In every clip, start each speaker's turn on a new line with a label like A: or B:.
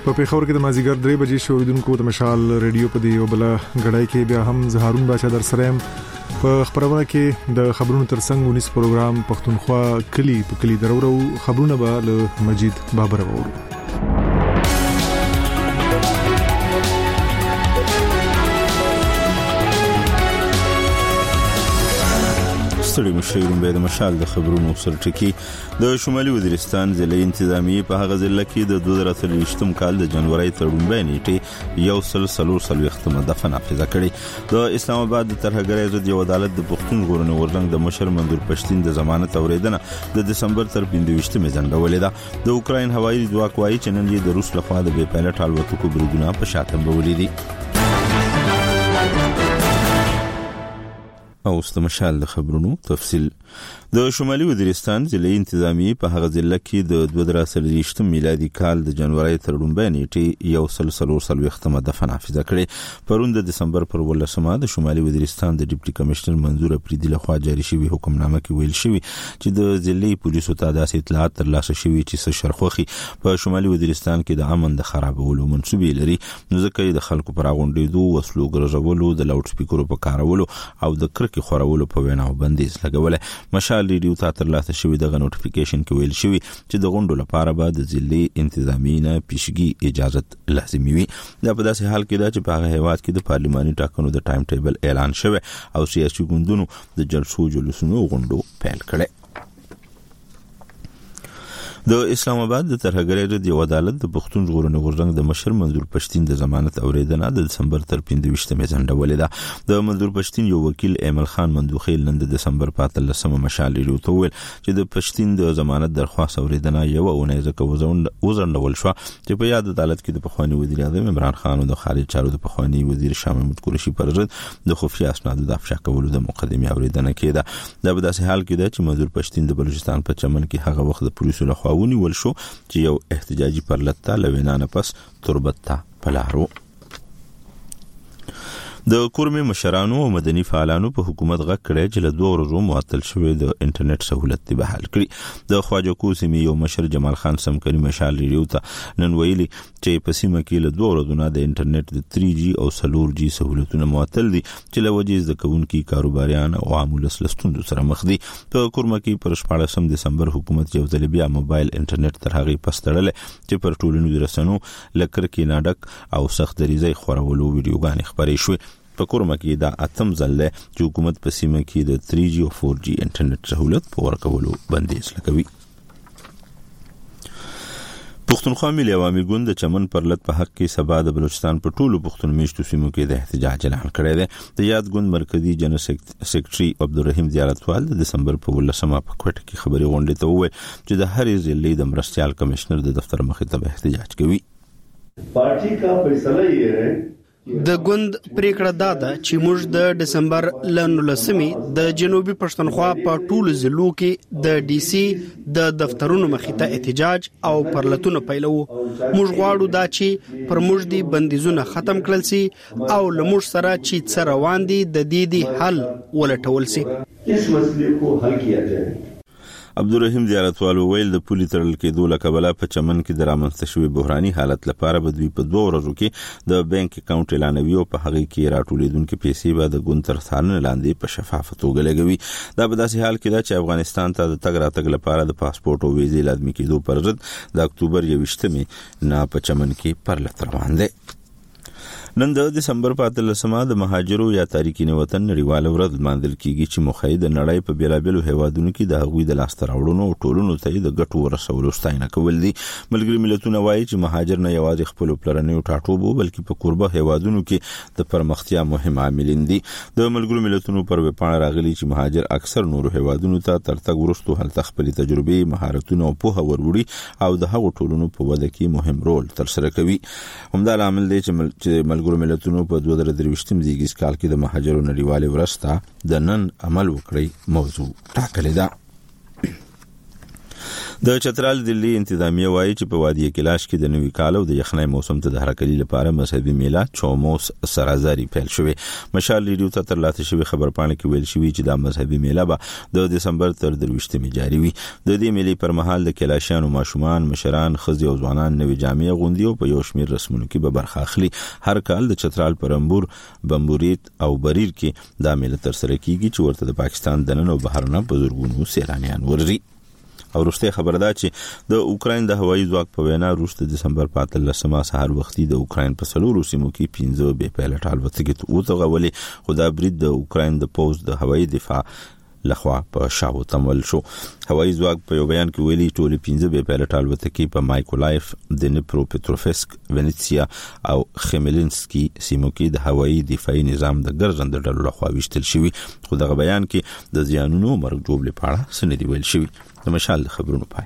A: په پیښور کې د مازیګر 3 بجې شوریدونکو د مشال ریډیو په دی او بل غړای کې بیا هم زهارون بچا در سره په خبرونه کې د خبرونو ترڅنګ ونیس پروګرام پښتونخوا کلی په کلی درورو خبرونه به له مجید بابر وورو.
B: ستړي مشرون به د مشال د خبرونو سرټکی د شمالي وزیرستان ضلع انتظامی په هغه ضلع کې د 2023م کال د جنوري تر 2 نیټې یو سلسله دفن حافظه کړي. د اسلام آباد د ترهګرۍ ضد یو عدالت د پښتون ژغورنې غورځنګ د مشر منظور پښتين د ضمانت اوریدنه د دسمبر تر 25مې ځنډولې ده. د اوکراین هوایي ځواک وايي چې نن یې د روس لخوا د بې پایلټ الوتکو بریدونه په شاتم بولې دي. او استمشال د خبرونو تفصیل. د شمالي وزیرستان ضلع انتظامی په هغه ضلع کې د 2023 میلادي کال د جنوري تر 2 نیټې یو سلسله دفن حافظه کړي. پرون د دسمبر پر 18مه د شمالي وزیرستان د ډیپټي کمشنر منظور افریدي لخوا جاری شوی حکمنامه کې ویل شوی چې د ضلعي پولیسو ته داسې اطلاعات ترلاسه شوی چې شرخوخي په شمالي وزیرستان کې د امن د خرابولو منسوبې لري، نو ځکه د خلکو پر غونډېدو وسلو ګرځولو د لاوډ سپیکرو په کارولو او د کرکې خورولو په ویناو بندیز لګولې. مشال ریډیو ته ترلاسه شوی د نوټیفیکیشن کې ویل شوی چې د غونډو لپاره به د ضلعي انتظامی نه پیشګي اجازه لازمي وي. دا په داسې حال کې ده چې په هغه هیواد کې د پارلماني ټاکنو د ټایم ټیبل اعلان شوی او سیاسي ګوندونو د جلسو جلوسونو غونډو پیل کړي. د اسلام آباد د ترهګرۍ ضد یو عدالت د پښتون ژغورنې غورځنګ د مشر منظور پښتين د ضمانت اوریدنه د دسمبر تر 25مې ځنډولې ده. د منظور پښتين یو وکیل ایمل خان مندوخیل نن د دسمبر 15مه مشال ریډیو ته ویل چې د پښتين د ضمانت درخواست اوریدنه یو اونۍ ځکه وزندول شو چې په یاد عدالت کې د پخوانی وزیر اعظم عمران خان او د خارجه چارو د پخوانی وزیر شاه محمود قریشي پر ضد د خفیه اسنادو د افشا کولو د مقدمه اوریدنه کېده. دا په داسې حال کې ده چې منظور پښتين د بلوچستان په چمن کې هغه وخت د پولیسو لخوا ونیول شو چې یو احتجاجي پرلطه لوینانه پس تربت ته پلارو. د کورمې مشرانو او مدني فعالانو په حکومت غږ کړی چې له 2 ورځو معطل شوی د انټرنیټ سہولت به حل کړي. د خواجه کوسمي یو مشر جمال خان سمکري مشال ریډیو ته نن ویلي چې په سیمه کې له 2 ورځو نه د انټرنیټ د 3G او 4G سہولتونه معطل دي چې له وجې زکونکي کاروباریان او عامل ستونزو سره مخ دي. په کورمه کې پر 14 دسمبر حکومت یو ځل بیا موبایل انټرنیټ تر هغه پس تړل چې پر ټولنیزو رسنیو لکر کې ناډک او سخت دریزي خورولو ویډیوګانې خبرې شوې. په کورمه کې دا اتم ځل چې حکومت په سیمه کې د 3G او 4G انټرنیټ سہولت په ورکولو بندیز لګوي. پښتونخوا ملي عوامي ګوند د چمن پرلط په حق کې سبا د بلوچستان په ټولو پښتون میشتو سیمو کې د احتجاج اعلان کړی دی. د یاد ګوند مرکزی جنرال سیکریټري عبدالرحیم زیارتوال د دسمبر په 18مه په کوټه کې خبري غونډه ته وویل چې د هرې ضلع د مرستيال کمشنر د دفتر مخې ته احتجاج کوي.
C: پارټي کا فیصله یې ہے
D: د ګوند پریکړه دا ده چې موږ د دسمبر لنولسمې د جنوبي پښتونخوا په ټولو ضلعو کې د DC د دفترونو مخې ته احتجاج او پرلتونه پیلو. موږ غواړو دا چې پر موږ دي بندیزونه ختم کړل سي او لموږ سره چې څه روان دي د دې حل ولټول سي.
C: اس مسئلے کو حل کیا جائے.
B: عبدالرحیم زیارتوال ویل د پولی تړل کېدو لکبله په چمن کې د رامنځته شوی بحراني حالت لپاره به دوی په 2 ورځو کې د بانک اکاونټ اعلانوي او په هغه کې راټولیدونکو پیسې به د ګوند تر څارنې لاندې په شفافه توګه لګوي. دا په داسې حال کې ده چې افغانستان ته د تګ راتګ لپاره د پاسپورت او ویزې لازمي کېدو پر ضد د اکتوبر 21مې نه په چمن کې پرلط روان دی. نن د دسمبر 15مه د مهاجرو یا تارکین وطن نړیواله ورځ لمانځل کیږي چې مخې د نړۍ په بیلابېلو هیوادونو کې د هغوی د لاس تراوړنو او ټولنو ته د ګټو ورسولو ستاینه کول دي. ملګری ملتونه وایي چې مهاجر نه یوازې خپل پلرنیو ټاټوبو بلکې په قربه هیوادونو کې د پرمختیا مهم عاملین دي. د ملګری ملتونو پر وپاڼه راغلي چې مهاجر اکثر نورو هیوادونو ته تر تګ وروسته هلته خپل تجربې، مهارتونه او پوهه وروړي او د هغو ټولنو په وده کې مهم رول ترسره کوي. همدا عامل دی چې ملګرو ملتونو په 2023 زیږیز کال کې د مهاجرو نړیوالې ورځ ته د نن عمل وکړي موضوع ټاکلې ده. د چترال دلی انتظامیه وایي چې په وادي کلاش کې د نوي کال او د یخنۍ موسم ته د حرکت لپاره مذهبي میله چوموس سرازاری پیل شوې. مشال ریډیو ته ترلاسه شوی خبر پاڼه کې ویل شوی چې د مذهبي میله به د دسمبر تر 23 جاری وي. د دې میلې پر مهال د کلاشانو ماشومان، مشران، ښځې او ځوانان نوي جامې اغوندي او په یو شمېر رسمونو کې به برخه اخلي. هر کال د چترال پرمبور، بمبوریت او بریر کې د میله تر سره کیږي چې ورته د پاکستان دننه او بهرنه بزرګونو سیلانیان ورځي. او وروسته خبره ده چې د اوکراین د هوایي ځواک په وینا وروسته د دسمبر 15 سهار وختي د اوکراین په سلورو سیمو کې 15 بې پیلوټ الوتکې وتغولې، خو دا برید د اوکراین د پوز د هوایي دفاع لخوا په شاو تمول شو. هوایي ځواک په یو بیان کې ویلي ټول 15 بې پیلوټ الوتکې په مایکولایف، دنیپرو پټروفسک، ونیتسیا او خمیلینسکي سیمو کې د هوایي دفاعي نظام د ګرځنده ډلو لخوا وشتل شوی. خو دغه بیان کې د زیانونو مرګ جوړ لپاره سندې ویل شوی. د مشال خبرونو پای.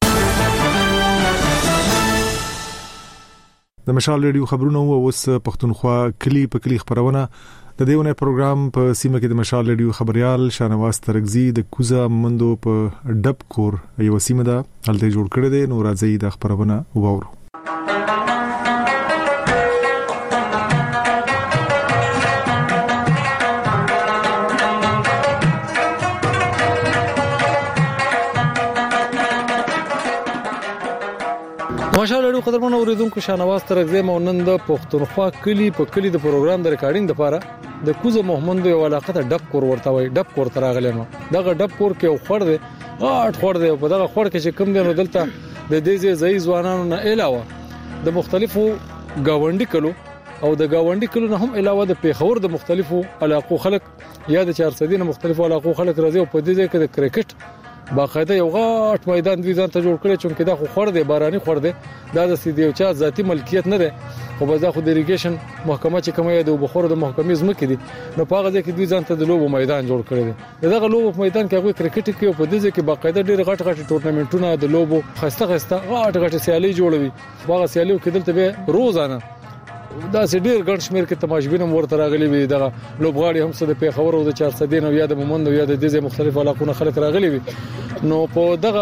A: د مشال ریډیو خبرونه اوس پښتونخوا کلی په کلی خبرونه د دیونه پروګرام په سیمه کې د مشال ریډیو خبريال شانواز ترغزي د کوزا مندو په ډب کور یو سیمه ده هلته جوړ کړی دی. نو راځي د خبرونه وورو.
E: ماشاءالله قدرمن اوریدونکو شانواز ترغزي مونن د پښتونخوا کلی په کلی د پروګرام د ریکارډینګ لپاره د کوزه محمد یو علاقه ته ډب کور ورته وای. ډب کور تر غلم دغه ډب کور کې یو خور دی، غاټ خور دی. په دغه خور کې چې کوم دی نو دلته د دې ځای ځوانانو نه علاوه د مختلفو گاونډي کلو او د گاونډي کلو نه هم علاوه د پیښور د مختلفو علاقو خلک یا د 400 نه مختلفو علاقو خلک راځي او په دې ځای کې د کرکټ باقاعده یو غاټ میدان دوی ځان ته جوړ کړی چې دا خو خور دی، باراني خور دی، دا د سیدی او چا ذاتی ملکیت نه ده، خو بس دا خو د اریګیشن محکمه چې کومه د بخور د محکمې زمکې دي نو په هغه ځای کې دوی ځان ته د لوبو میدان جوړ کړی دی. دغه لوبو میدان کې هغه کرکټ کې په دې ځای کې باقاعده ډېر غټ ټورنمنټونه د لوبو خسته غټ سیالي جوړوي. هغه سیالیو کې دلته به روزانه دا سې ډېر ګڼ شمېر کې تماشبین هم ورته راغلي وي. دغه لوبغاړي هم څه د پیښور او د 400 نه یا د مومند یا د دې مختلف علاقو خلک راغلي وي. نو په دغه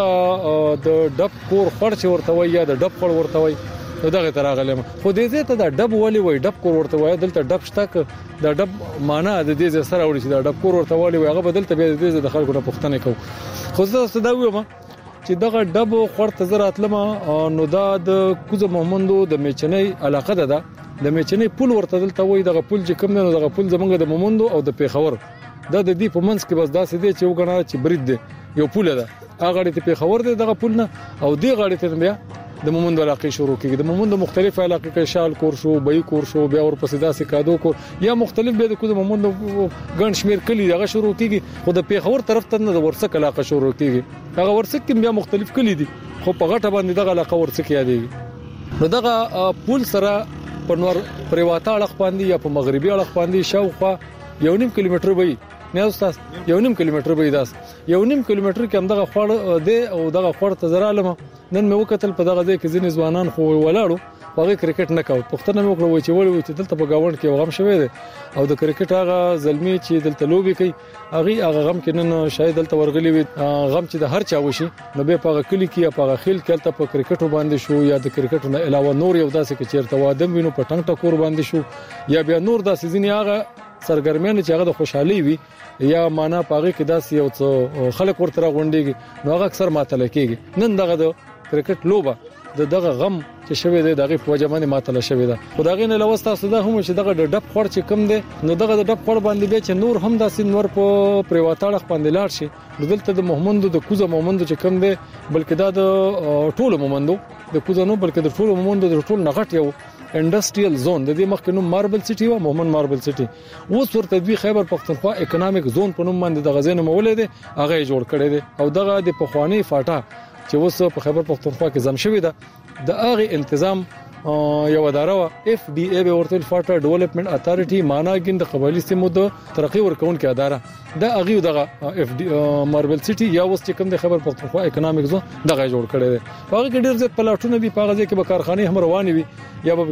E: د ډب کور خور چې ورته وي یا د ډب خور ورته وي دغه تراغلم. خو دې ځای ته د ډب ولي وي ډب کور ورته وي. دلته ډب شته د ډب معنا د دې سره وړي چې د ډب کور ورته وي هغه بدلته به د دې د خلکو نه پښتنه کو. خو زه دا وایم چې دغه ډب خور ته زرات لمه نو دا د کوزه محمدو د میچنۍ علاقه ده. د میچنۍ پول ورته دلته وای. دغه پول چې کوم نه دغه پول زمونږ د مومندو او د پیښور دا د دې په منځ کې بس داسې دی چې وګڼه چې برید دی یو پول ده. هغه غړي ته پیښور دی دغه پول نه او دی غړي ته بیا د مومندو علاقې شروع کیږي. د مومندو مختلف علاقې کې شال کور شو، بای کور شو، بیا ورپسې داسې کادو کور یا مختلف به د کوم مومندو ګڼ شمیر کلی دغه شروع کیږي. خو د پیښور طرف ته نه د ورسک علاقه شروع کیږي. هغه ورسک کې بیا مختلف کلی دي خو په غټه باندې دغه علاقه ورسک یادېږي. نو دغه پول سره په نور پریواته اړه باندې یا په مغربي اړه باندې شاوخوا 1.5 کیلومتر وي نه استاد 1.5 کیلومتر وي. داس 1.5 کیلومتر کې هم دغه خور دی او دغه خور ته زرالم نن مې وکتل په دغه ځای کې ځینې ځوانان خو ولاړو هغه کرکټ نه کاوه. پښتنه مې وکړو چې ولې چې دلته په گاوند کې غم شوی دی او د کرکټ هغه زلمی چې دلته لوبي کوي هغه غم کې نن شاید دلته ورغلی وي. غم چې د هر چا وشي نو به په کلی کې یا په خیل کې تل په کرکټ باندې شو یا د کرکټ نه علاوه نور یو داسې کې چیرته وادم وینو په ټنګ ټکور باندې شو یا بیا نور داسې ځینې هغه سرګرمیان چې هغه د خوشحالي وي یا معنا پاغه کې داسې یو څو خلک ورته غونډيږي نو هغه اکثر ماتل کېږي. نن دغه د کرکټ لوبه دغه غم چې شوی دی دغه په وجه باندې ماتل شوی ده. خدای نه لوستا سودا هم چې دغه د ډب خور چې کم دی نو دغه د ډب خور باندې به چې نور هم داسې نور په پریواتاړه باندې لاړ شي. دلته د محمدو د کوزه محمدو چې کم دی بلکې دا د ټولو محمدو د کوزه نو بلکې د ټولو محمدو د ټول نغټ یو انډستریال زون د دې مخکې نوم ماربل سټي و محمد ماربل سټي اوس ورته دوی خیبر پختونخوا اکونومیک زون په نوم باندې د غزین مولید هغه جوړ کړی دی او دغه د پخوانی فاټا چې اوس په خیبر پختونخوا کې زم شوی ده د هغه تنظیم یو اداره FDA به ورته فاټر ډیولپمنٹ اتارټي ماناګین د قبایلی سیمو د ترقی ورکون کې اداره د اغه دغه ماربل سټي یا وس چې کوم د خبر پختونخوا اکونومیک زون دغه جوړ کړی دی هغه کې ډیر زیات پلاټونه دي په هغه ځای کې به کارخانه هم روانې وي یا به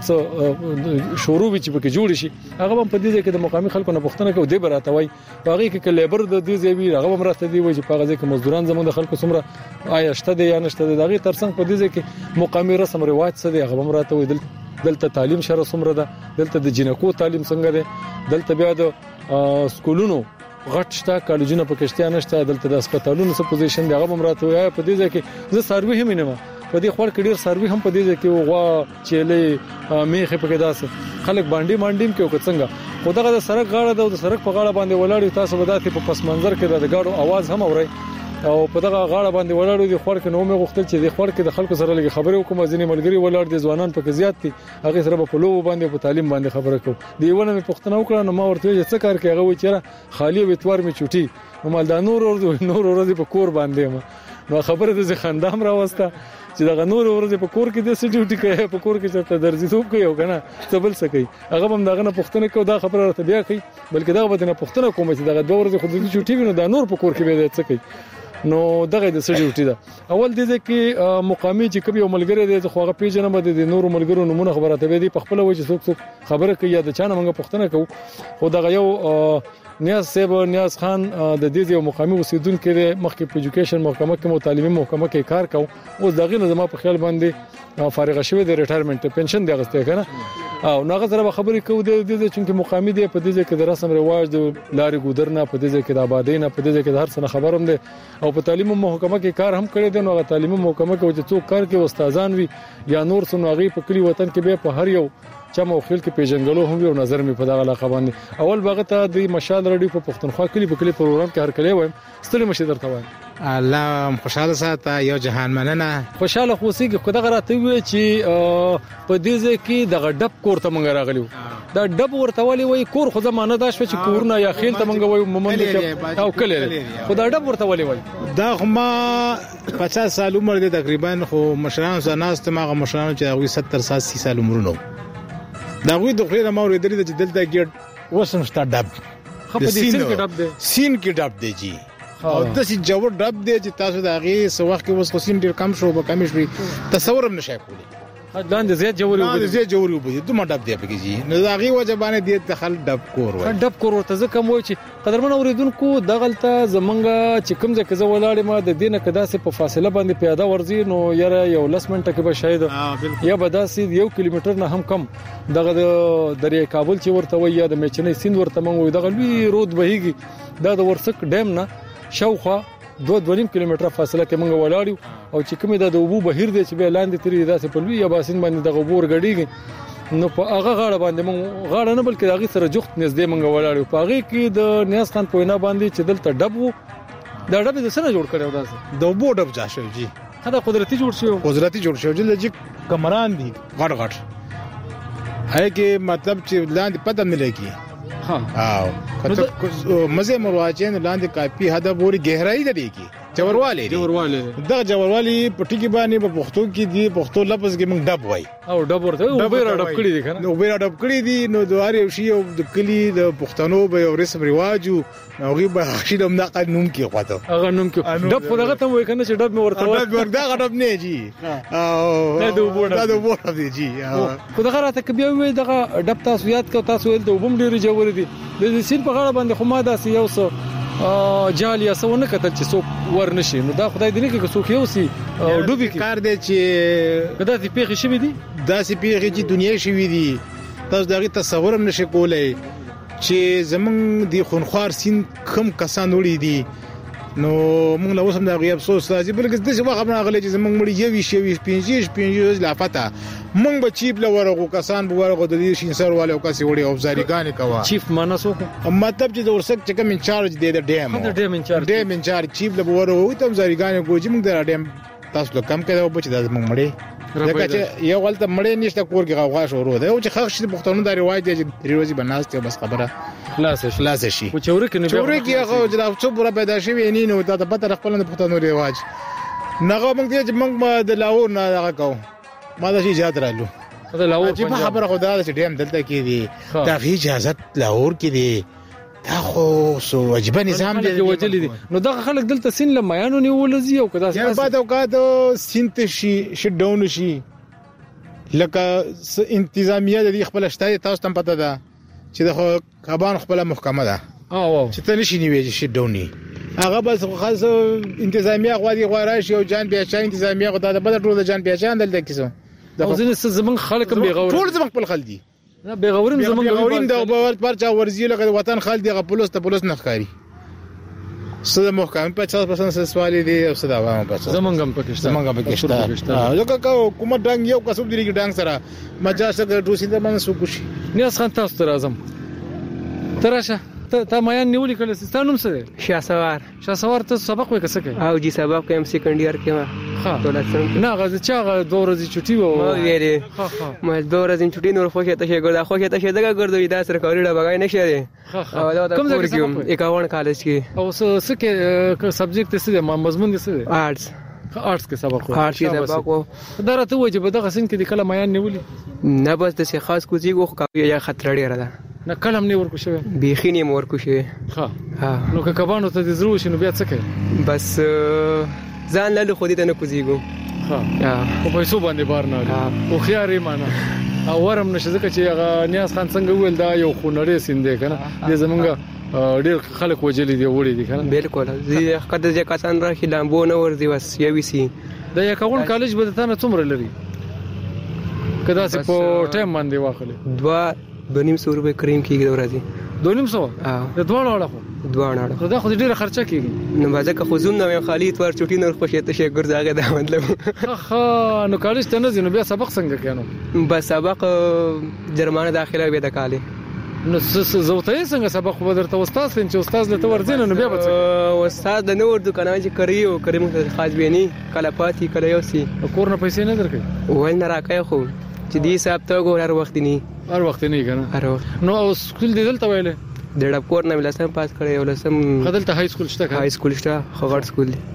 E: کې شروع وي چې به کې جوړ شي هغه هم په دې ځای کې د مقامي خلکو نه پښتنه کوي دی براته وای هغه کې لیبر د دې ځای وی هغه هم راته دی وای چې په هغه ځای کې مزدوران زموږ د خلکو څومره آیا شته دی یا نشته دی دغه ترڅنګ په دې ځای کې مقامي رسم رواج څه دی هغه هم راته وای دلته تعلیم شره څومره ده دلته د جنکو تعلیم څنګه دی دلته بیا د سکولونو غټ شته کالجونه پکشتیا نشته دلته د هسپتالونو څه پوزیشن دی هغه هم راته وای په دې ځای کې زه سروي هم نه په دې خور کې ډیر سروي هم په دې ځای کې وغوا چيلې میخه پکې داسه خلک باندې مانډیم کې وکڅنګ خدغه د سړک غاړه د سړک په غاړه باندې ولاړ تاسو وداتې په پس منظر کې د غاړو आवाज هم اوري او په دغه غاړه باندې ولاړ دي خور کې نو مې غوښتل چې د خور کې د خلکو سره لګي خبرې وکم ځینې ملګری ولاړ دي ځوانان پکې زیات دي هغه سره په لوب باندې په تعلیم باندې خبره کوم دیونه مې پښتنه وکړه نو ما ورته چې څه کار کوي هغه و چې خالی وتوار مې چوټي نو مال دا نور ورځې په کور باندې نو خبره د خندام راوسته چې دا نور ورځې په کور کې د سټیوټي کوي په کور کې چې درځي ثوب کوي او کنه څه بل څه کوي هغه هم داغه نه پښتنه کوي دا خبره راته بیا کوي بلکې دا به نه پښتنه کوم چې دا 2 ورځې خو د چوټي وینو دا نور په کور کې به څه کوي نو دغه د سټیوټي دا اول دې کې مقامي چې کبي ملګری دې خو هغه پیژنه به د نور ملګرو نمونه خبره ته دی په خپل وجه څوک خبره کوي یا د چانه موږ پښتنه کوو خو دغه یو نیاز صاحب نیاز خان د دې یو مقامي اوسیدونکو مخکې په ایجوکیشن محکمه کې متعلمي محکمه کې کار کوي اوس دغه نه زما په خیال باندې فارغ شوی د ریټایرمنټ پنشن دی غسته کنه او ناغه سره خبرې کوي د دې چې مقامي دی په دې کې د رسم رواج د لارې ګودرنه په دې کې د آبادی نه په دې کې د هر څه خبروم دي او په تعلیمي محکمه کې کار هم کړی دی نو هغه تعلیمي محکمه کې چې څوک کار کوي استادان وي یا نور څو ناغي په کلی وطن کې به په هر یو چا موخیل کې پیژنګلو هم یو نظر می په دغه علاقه باندې اول باغ ته د مشال رډیو په پښتونخوا کلی په کلی پروګرام کې هر کلی وایم ستړي مشه درته وایم
F: الله خوشاله ساته یو جهان مننه
E: خوشاله خوسي کې خدای راته وی چې په دې ځکه کې د غډب کور ته مونږ راغلیو دا ډب ورته ولي وای کور خو زمانه دا شو چې کورونه یا خیل ته مونږ وای مومند او کله خدای ډب ورته ولي وای
F: دا ما 50 سال عمر دي تقریبا خو مشران زناس ته ما مشران چې هغه 70 80 سال عمر نو دا غوي د خیره مور درې د دلته ګډ وسم شتا ډب
E: خپل سین کې ډب دی
F: سین کې ډب دی جی او د سې جوړ ډب دی چې تاسو دا غي سو وخت کې وس خو سین ډیر کم شو به کم شي تصور هم نشي کولی
E: لاندې زیات جوړي
F: وبدي زیات جوړي وبدي دوه ډب دی پکې جی نو دا غي وجبانه دی دخل ډب کور وای
E: ډب کور ورته ځکه مو چې قدرمن اوریدونکو دغلته زمونږه چې کوم ځکه زه ولاړې ما د دینه کدا سه په فاصله باندې پیاده ورزي نو یاره یو لس منټه کې به شاید یا بداسي 1 کیلومتر نه هم کم دغه د دریای کابل چې ورته وای یا د میچنې سیند ورته مونږ دغه لوی رود بهيږي دا د ورسک ډیم نه شاوخوا 2.5 کیلومتره فاصله کې مونږ ولاړو او چې کومه د اوبو بهیر دی چې به لاندې تری داسې په لوی باسین باندې د غبور غړیږي نو په هغه غاړه باندې مونږ غاړه نه بلکې هغه سره جخت نږدې مونږ ولاړو په هغه کې د نیاز خان پوینا باندې چې دلته ډبو دا ډب د سره جوړ کړو داسې
F: د اوبو ډب جا شو جی
E: دا قدرتي جوړ شو
F: چې لږ کمران دي غټ هغه کې مطلب چې لاندې پته نه لګي او کته مزه مرواجن لاندې کافي حد پوری گہرائی ده کی جوړواله دا جوړوالی پټی کې باندې په پښتو کې دی پښتو لفظ کې موږ ډب وای
E: او ډب ورته او بیره ډب کړی دي کنه
F: نو بیره ډب کړی دي نو دواره یو شی د کلی د پښتنو به یو رسم رواجو نو غي به شي د نقد نوم کې خواته
E: هغه نوم کې ډب خو دغه ته وای کنه چې ډب مې ورته
F: ډب ډب نه جی او دا د وړه دی جی
E: خو دغه راته کې بیا وای دغه ډب تاسو یاد کو تاسو ول د وبم ډیر جوړ دي د سین په غاړه باندې خو ما داسې یو څه جالیا سونه کتل چې څوک ورنشي نو دا خدای دې نه کې څوک یو سي ډوبي
F: کار دی چې
E: کدا دې پیخي شوی دي
F: دا سي پیخي چې دنیا شوی دي تاسو دغه تصور هم نشئ کولای چې زمونږ د خونخوار سین کم کسان وړي دي نو موږ له اوسم دا غي افسوس راځي بلکې د څه وخت نه غلې چې زمونږ مړي یوي 15 لافته موږ به چیپ لورغو کسان به ورغو د دې شینسر والو کسي وړي او زاریګان کوا
E: چیف مانسو
F: مطلب چې د ورسک چې کوم انچارج دی د ډیم انچارج چیف لورغو ته زاریګان کوجی موږ د ډیم تاسو له کم کړه او بچ د موږ مړي ځکه چې یو غلطه مړې نشته کور کې غوغا شروع ده او چې خښ شي پښتون د روایت دی ریوزي بناسته بس خبره خلاص شي
E: او چورې
F: کې هغه جناب څو بره پیدا شي ویني نو دا د پته خپل د پښتون رواج نغه موږ دې موږ د لاهور نه هغه کو ما د شي یاد رالو چې په خبره خدا چې ډیم دلته کې دی دا غي اجازه لاهور کې دی دا خو سو واجب نظام دی
E: وجلې دي نو دا خلک دلته سین لمایانو نیول زی او کدا
F: یا بعد اوقات سینت شي ډاون شي لکه انتظامیه د خپل شتای تاسو ته پته ده چې د کبان خپل محکمه ده چې ته نشي نیوي شي ډاوني هغه بس خاص انتظامیه غواړي شي او جان بیاچا انتظامیه غواړي د بل ټول جان بیاچا دلته کیسو
E: دا ځینې زمون خلک به غوړ
F: ټول زمون خپل خلدي
E: نه به غوړم زمون
F: غوړین د پرچا ورزي لکه وطن خلدي غ پولیس ته پولیس نخکاری سده محکمه 50% سوالي دي او سده عوام 50%
E: زمونږ پکشته
F: لکه حکومت ډنګ یو کسب دی ډنګ سره مجاز سره ټوسینده باندې سو کوشي
E: نیاز خان تاسو ته راځم تراشه ته مایان نیولې کله ستانوم سره شاسوار ته سبق وکړه سکه
G: او جی سبق کوم سیکنډ ایئر کې ما دولت څنګه
E: نه غزه چا 2 ورځې چټي و
G: ما ویری ما 2 ورځې چټي نور خوښه ته شي ګرځا خوښه ته شي دغه ګرځوي دا سرکاري ډا بغای نشه او دا کوم ځای کې 51 کالج کې
E: او سکه سبجیکټ څه دی مضمون څه دی آرټس کې سبق
G: وو
E: دا راته وایي چې دغه سین کې کله مایان نیولې
G: نه بس د خاص کوزي غو یا خطر ډیر ده
E: نه کلم نه ورکو شوی
G: بیخینی ورکو شوی
E: ها نو که کبانو ته د زرو شنو بیا څه کوي
G: بس ځان له خو دې ته نه کوزيګو
E: ها په پیسو باندې بار نه او خيارې معنا او ورم نشه ځکه چې هغه نیاز خان څنګه ویل دا یو خونړې سیند کنه د زمونږ ډیر خلک وجلې دی وړي دي کنه
G: بالکل زه کده چې کسان را خلام بو نه ورځي بس یوي سي
E: د یکون کالج به ته نه څومره لري کدا چې په ټایم باندې واخلې
G: 2.5 روپے کریم کیږي ورځي
E: 2.5 د دوه دا خو ډیره خرچه کیږي
G: نو بازه که خصوم نو خالی تور چټي نور خوشته شي ګرځاګه دا
E: مطلب نو کالج ته نه ځینو بیا سبق څنګه کینو
G: بس سبق جرمانه داخله به د کالي
E: نو زوته څنګه سبق ودرته استاد سین چې استاد له تور زین نو بیا به
G: استاد د نور دکانه چې کریو کریم خاص بینی کله پاتې کله یو سي
E: کور نه پیسې نه درکې
G: ول نه راکای خو چې دې حساب ته ګور هر وخت
E: نه کنه
G: هر وخت
E: نو سکول دی دلته ویلې
G: د ډب کور نه ولسم پاس کړی ولسم
E: خدلته های سکول شته
G: های سکول شته خغړ سکول دی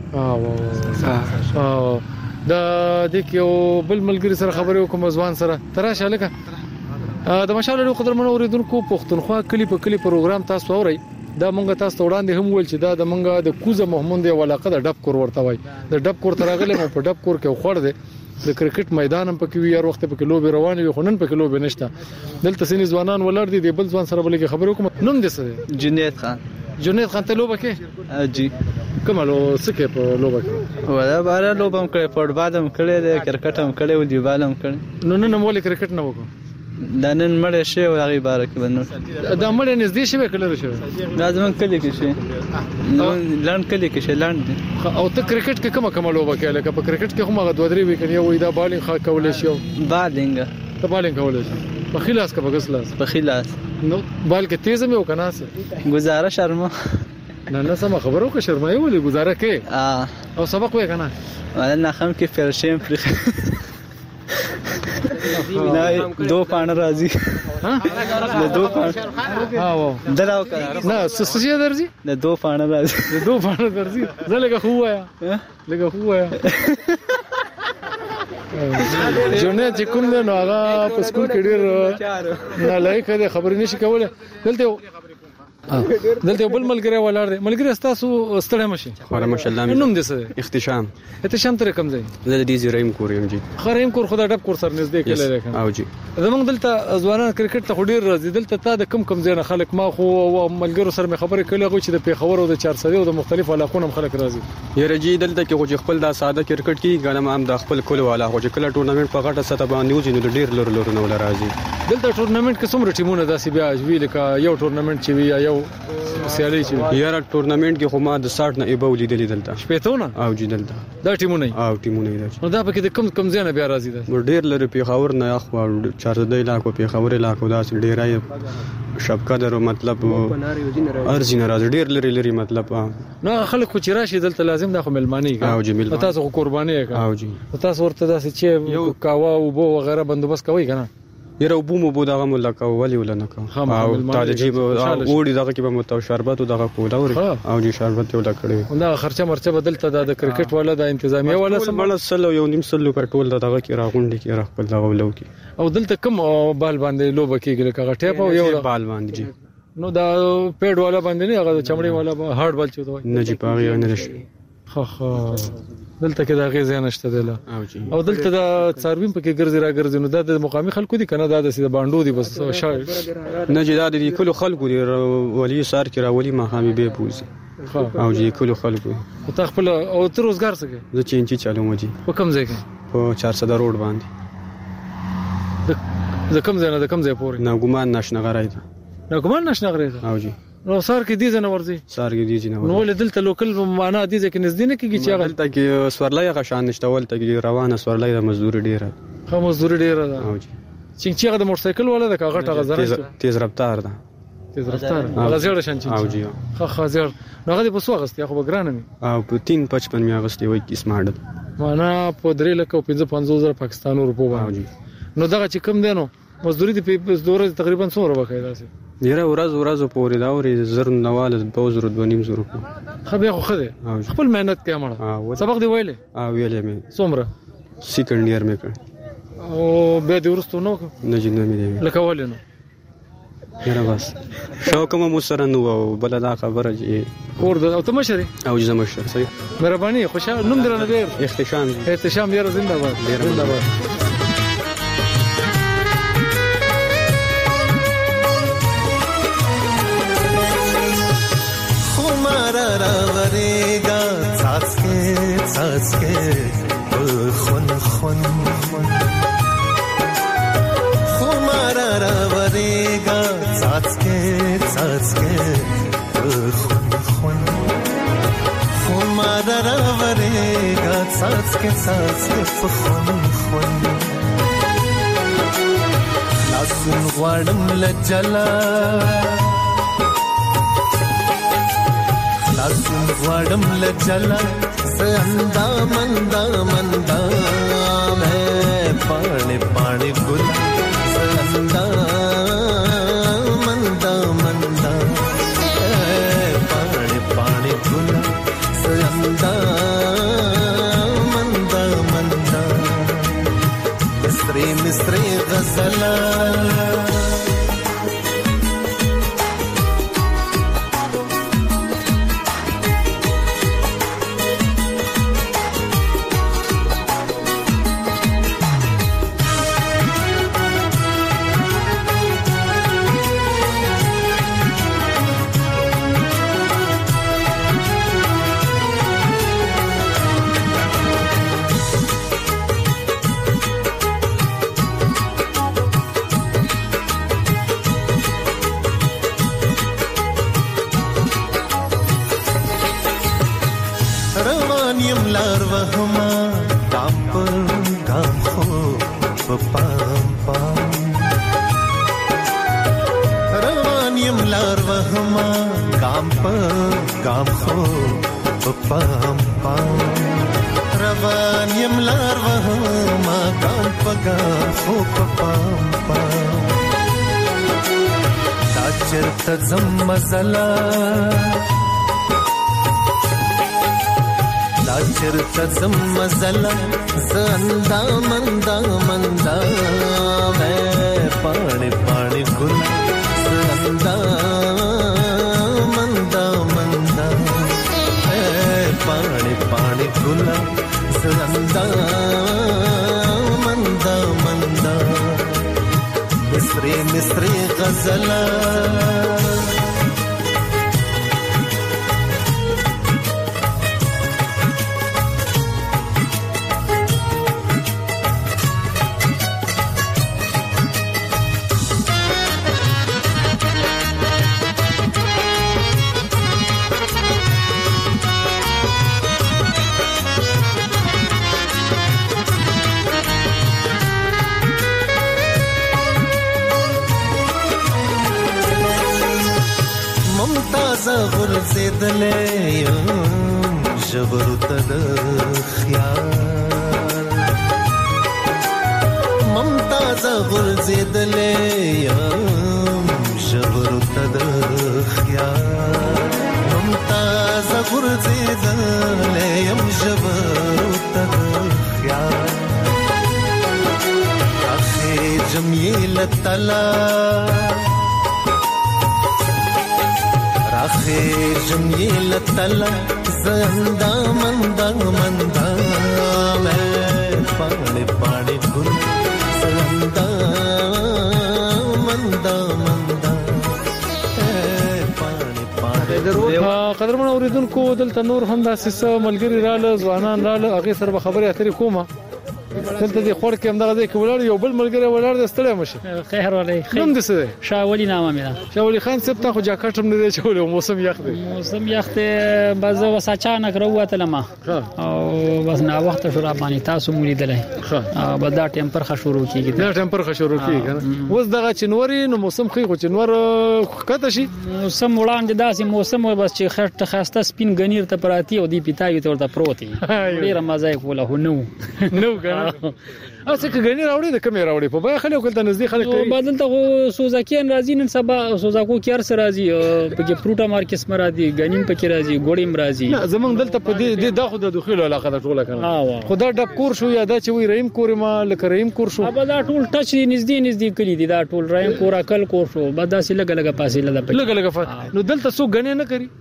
E: دا د کیو بل ملګری سره خبرې وکم ځوان سره تراشه لکه د مشال قدر منو اوریدونکو پښتونخوا کلی په کلی پروګرام تاسو اورئ دا مونږ تاسو ته وړاندې هم ویل چې دا د مونږ د کوزه محمد دی ولاقه د ډب کور ورته وای د ډب کور ترغله مو په ډب کور کې خوړ دی د کرکټ میدان هم پکې وي هر وخت پکې لوبي روانې وي خو نن پکې لوبي نشته دلته سینې ځوانان ولر دي د بل ځوان سره بلګي خبرې کوم نوم دې څه جنید خان ته لوبه کې
H: جی
E: کومه لو سکه په لوبه کې
H: ولا بار لوبم کړې فوټبال هم کړې کرکټ هم کړې او دیوال هم کړې
E: نو نن مولې کرکټ نه وکړو
H: دا نن مړ شي او هغه بار کې بنو
E: دا مړ نږدې شي کله شي
H: لازم کلی کې شي نو لاند کلی کې شي لاند
E: او ته کرکټ کې کومه لوبه کې لکه په کرکټ کې هم هغه دوه درې وی کني وې دا بالینګ خا کولې شي
H: بالینګ
E: ته بالینګ کولې شي په خلاص کا بغسلاس
H: په خلاص
E: نو بال کې تیز مې وکناسه
H: گزاره شرما
E: نه سم خبرو که شرمای ولې گزاره کې او سبق وې کنه
H: ولا نه خم کې فرشم پر نه دو پانه راځي ها دو پانه
E: ها
H: دراو کړه
E: نه سسجه درځي
H: د دو پانه راځي
E: دو پانه درځي زلګه هوایا لګه هوایا جنې چې کوم نو هغه په سکول کې ډېر نه لایق دی خبرې نشي کوله دلته بل ملګری ولر دی ملګری تاسو ستړی مشي
I: خورا ماشاءالله
E: نوم دې څه احتشام تر کم ځای
I: زه د دې زرایم کورم جی
E: خریم کور خدا ډب کور سر نږدې کله راکم
I: او جی
E: زمونږ دلته ځوانان کرکټ ته ډیر راځي دلته تا د کم ځای نه خلک ما خو ملګرو سره مې خبرې کړې غو چې د پیښور او د 400 او د مختلف علاقو هم خلک راځي
I: یره جی دلته کې خو خپل د ساده کرکټ کې غنم هم د خپل کول والا خو کله ټورنمنت په غټه سطح باندې وځي نو ډیر لور نه ولا راځي
E: دلته ټورنمنت کې څومره ټیمونه داسې بیا ویل کا یو ټورنمنت چې وی یو سیالي چې
I: یاره ټورنمنت کې خو ما د 60 نه ایبو لیدل دلته
E: شپېتونه
I: او جی دلته
E: دا ټیمونه
I: او ټیمونه دي
E: نو دا پکې د کم ځای نه بیا راځي دا
I: ډیر لري پیښور نه اخوا 400 علاقو پیښور علاقو دا ډیرای شبکه درو مطلب ارزي ناراض ډیر لري مطلب
E: نو خلک خو چې راشي دلته لازم دا خو ملمانی
I: او جی ملمانی
E: تاسو قرباني
I: او جی
E: تاسو ورته داسې چې کاوا او بو وغیرہ بندوبست کوي کنه
I: یره وبو مو دغه ملک ولی ولنه او تعجب اوړي دغه کې به متو شربت دغه کولا او دي شربت ولا کړی
E: دا خرچه مرچه بدلته د کرکټ ولا د انتظامیه ولا
I: سمبل سلو یو نیم سلو کټول دغه کې راغونډي کې راخپل دغه ولو کې
E: او دلته کم بال باندې لوب کېږي لکه ټیپ او یو
I: بال باندې جی
E: نو دا پیډ والا باندې نه هغه چمړی والا هارد بال چوتو
I: نه جی پاغي نه شي
E: خو دلته کې دا غیزه نشته دله او دلته دا څاروین پکې ګرځي را ګرځي نو دا د مقامي خلکو دي کنه دا د سیده باندو دي بس شاید
I: نه جی دا د کلو خلکو دی ولی سار کې را ولی مخامي به پوز او جی کلو خلکو
E: ته خپل او تر روزګار څنګه
I: زه چینچی چالو مجي
E: په کوم ځای کې
I: په 400 روډ باندې
E: د کوم ځای نه د کوم ځای پورې
I: نه ګمان نشنه غراي
E: نه ګمان نشنه غراي
I: او جی
E: نو سار کې دي زنه ورزي
I: سار کې دي جنه
E: نو ول دلته لوکل معنا دي چې نږدې نه کیږي چې هغه
I: دلته کې سورلای غشان نشته ولته کې روانه سورلای د مزدور ډیره
E: خو مزدور ډیره ده
I: او جی
E: چې هغه د موټر سایکل ولا د کاغټ هغه زره
I: تیز رفتار ده
E: تیز رفتار هغه زیړ شان چې
I: او جی
E: خو زیړ نو هغه په سو غستیا خو بګرانه می
I: او په 355 می اگست وای کی سمارټ
E: معنا په 3,55,000 پاکستاني روپو باندې نو دا چې کم دینو مزدوري دی په دوره تقریبا 100 روپے کېدا سي
I: ډیره ورځ پورې دا ورې زر نواله 2.5 روپے
E: خو به خو خده خپل مهنت کې امړه سبق دی ویلې
I: ویلې مې
E: څومره
I: سیکنډ ایئر مې کړ
E: او به د ورستو نو
I: نه جن مې دی
E: لکه ولنو
I: یاره بس شوق مو سره نو او بل دا خبره جی
E: ورده او ته مشري
I: او جزم مشر صحیح
E: مهرباني خوشاله نوم درنه ډیر احتشام یاره زنده باد زنده باد
J: راورېګا څاڅکې خون خمار راورېګا څاڅکې خون خمار راورېګا څاڅکې خون لاسون غواړم لجلا لاسون غواړم لجلا سندا مندا میں پانے گل سندا مندا پانے گل سندا مندا مصری غزلا تزم مزلا زندا مندا میں پانے گل زندا مندا پانے گل زندا مندا مصری غزلا غرزیدلې جبرت د خیال ممتاز غرزیدلې غرزلې یم ژور تد خیال ممتاز غرزلې یم ژور تد خیال اخر جمیل تلا اخر جمیل تلا زندا مندا مندا میں پاڑے پاڑے گل زندا مندا مندا پاڑے پاڑے
E: قدرمن اوریدونکو دلته نور هم د سیسه ملګری رااله ځوانان رااله هغه سره خبرې اترې کومه دلته د خور کې هم دغه ځکه ولر یو بل ملګری ولر د ستړی مشه
K: خیر ولې
E: نوم دې څه دی
K: شاولي نامه مې ده
E: شاولي خان صاحب ته خو جاکټ هم نه دی چولې موسم یخ دی
K: موسم یخ دی بس وساچانه کروته لمه او بس نه وخت شو را باندې تاسو مولیدلې بس دا ټمپر خ شروع کیږي
E: دا ټمپر خ شروع کیږي کنه اوس دغه چنوري نو موسم خو چنور کته شي
K: موسم وړاندې داسې موسم بس چې خټه خاسته سپین غنیر ته پراتی او دی پیتاوي ته ورته پروتي ډیره مزه کوله هو نو کنه اوس کې غنی راوړي د کمې راوړي په بیا خلکو ته نږدې خلک کوي بدل ته سوزاکیان راځي نن سبا سوزاکو کیر سره راځي په پروټا مارکیټ سره راځي غنیم پکې راځي ګوړیم راځي
E: نه زمونږ دلته په دې دغه د دخول علاقه د ټوله کنه خدا ډب کور شو یا دا چې وی رحیم کور ما لکه رحیم کور شو
K: ابا دا ټول ټچ نږدې کلی دي دا ټول رحیم کور اکل کور شو بداسې لګ فاصله ده
E: لګ نو دلته څو غنی نه کوي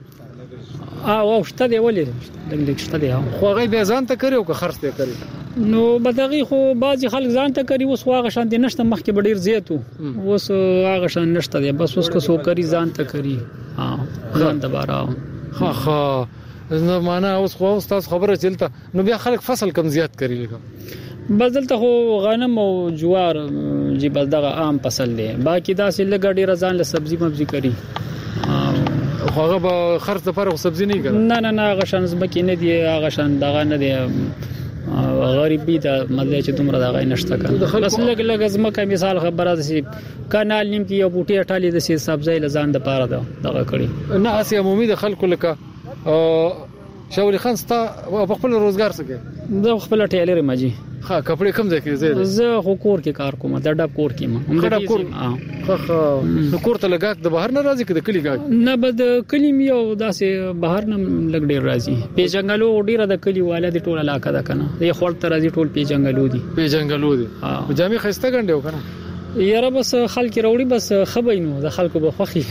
K: او شته دی ولې دغه شته دی
E: خو هغه بیا ځان ته کوي او که خرڅ ته کوي
K: نو بدغه خو بعضی خلک ځان ته کوي اوس واغه شان دي نشته مخکې بډیر زیاتو اوس هغه شان نشته دی بس اوس کو سو کوي ځان ته کوي ځان ته بارا
E: ها نو معنا اوس خو تاسو خبره چلته نو بیا خلک فصل کم زیات کوي لکه
K: بدلته خو غنم او جوار جی بس دغه عام فصل دی باقی دا سه لګ ډیر ځان له سبزی مبزي کوي
E: هغه به خرڅ لپاره سبزی نه کوي
K: نه هغه شان زمکه نه دی هغه شان دغه نه دی غریبی دا مله چې دومره دغه نشته کنه بس لګ زمکه مثال خبره ده کانال نیم کې یو بوټي اټالي د سبزی لزان د پاره دغه کړي
E: نه اسی عمومي د خلکو لکه شاولي خان ستا په خپل روزګار څه کوي
K: زه خپل ټیلر ماجي
E: ها کپڑے کم ځای کې
K: زه خو کور کې کار کوم دا ډب کور کې ما
E: ډب کور خو کور ته لګاک د بهر نه راځي کې د کلی ګاک
K: نه بد کلی میو داسې بهر نه لګ ډیر راځي په جنگلو ډیره د کلی والا د ټول علاقه ده کنه یې خپل تر راځي ټول په جنگلو دي جامع خسته ګنډه کنه یاره بس خلک راوړي بس خبینو د خلکو به خوخي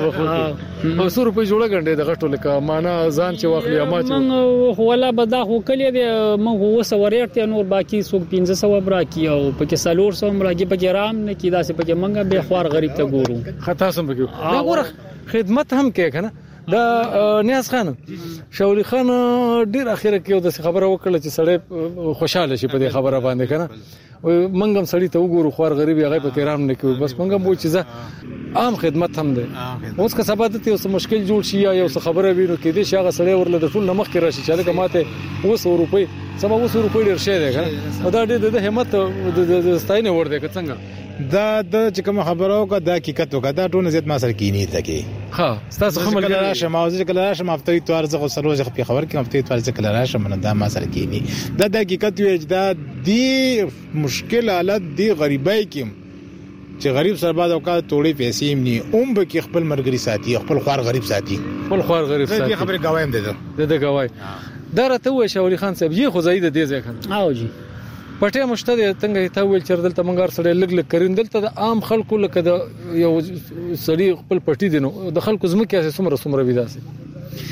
E: او 100 روپۍ جوړه غنډه د غټو لکه معنا ځان چې واخلي اما
K: چې ولا بدا خو کلی دی مونږ وسه ورېټ نور باقی سو 1500 براکی او پکې سالور سو مرګي پکې رام نه کی داسې پکې مونږ به خوار غریب ته ګورو
E: خطا سم پکې دا ګوره خدمت هم کې کنه دا نیاز خان شاولي خان ډیر اخیره کې د خبره وکړه چې سړی خوشاله شي په دې خبره باندې کنه منګم سړی ته وګورو خوار غریب هغه په کرام نه کوي بس منګم وو چې عام خدمت هم ده اوس که سبا ته اوس مشکل جوړ شي یا څه خبره وینو کې دې شاغه سړی ورله د ټول نمخ کې راشي چې لکه ماته 200 روپۍ سبا 200 روپۍ ډیر شي ده کنه دا د همت د ستاینه ور ده څنګه
F: دا د چې کوم خبرو کا د حقیقت وکړه دا ټول زیات ما سره کینی ته کې
E: ها تاسو هم
F: راشه موضوع کله راشه مفتری توار زغه سروج په خبر کې مفتری توار ځکه راشه من دا ما سره کینی دا د حقیقت وی دا دی مشکل حالت دی غریبای کې چې غریب سره بعد اوقات توړي پیسې مني به کې خپل مرګري ساتي خپل خوار غریب ساتي
E: ساتي
F: خبره گوایم ده
E: د گواي دا راته وای شاولي خان صاحب یې خو زید دې ځکه
K: او جی
E: پټه مشته څنګه ته ویل چر دلته منګار سره لګ کریندل ته د عام خلکو لکه د یو سړي خپل پټي دینو د خلکو زمکه سمره ویداسي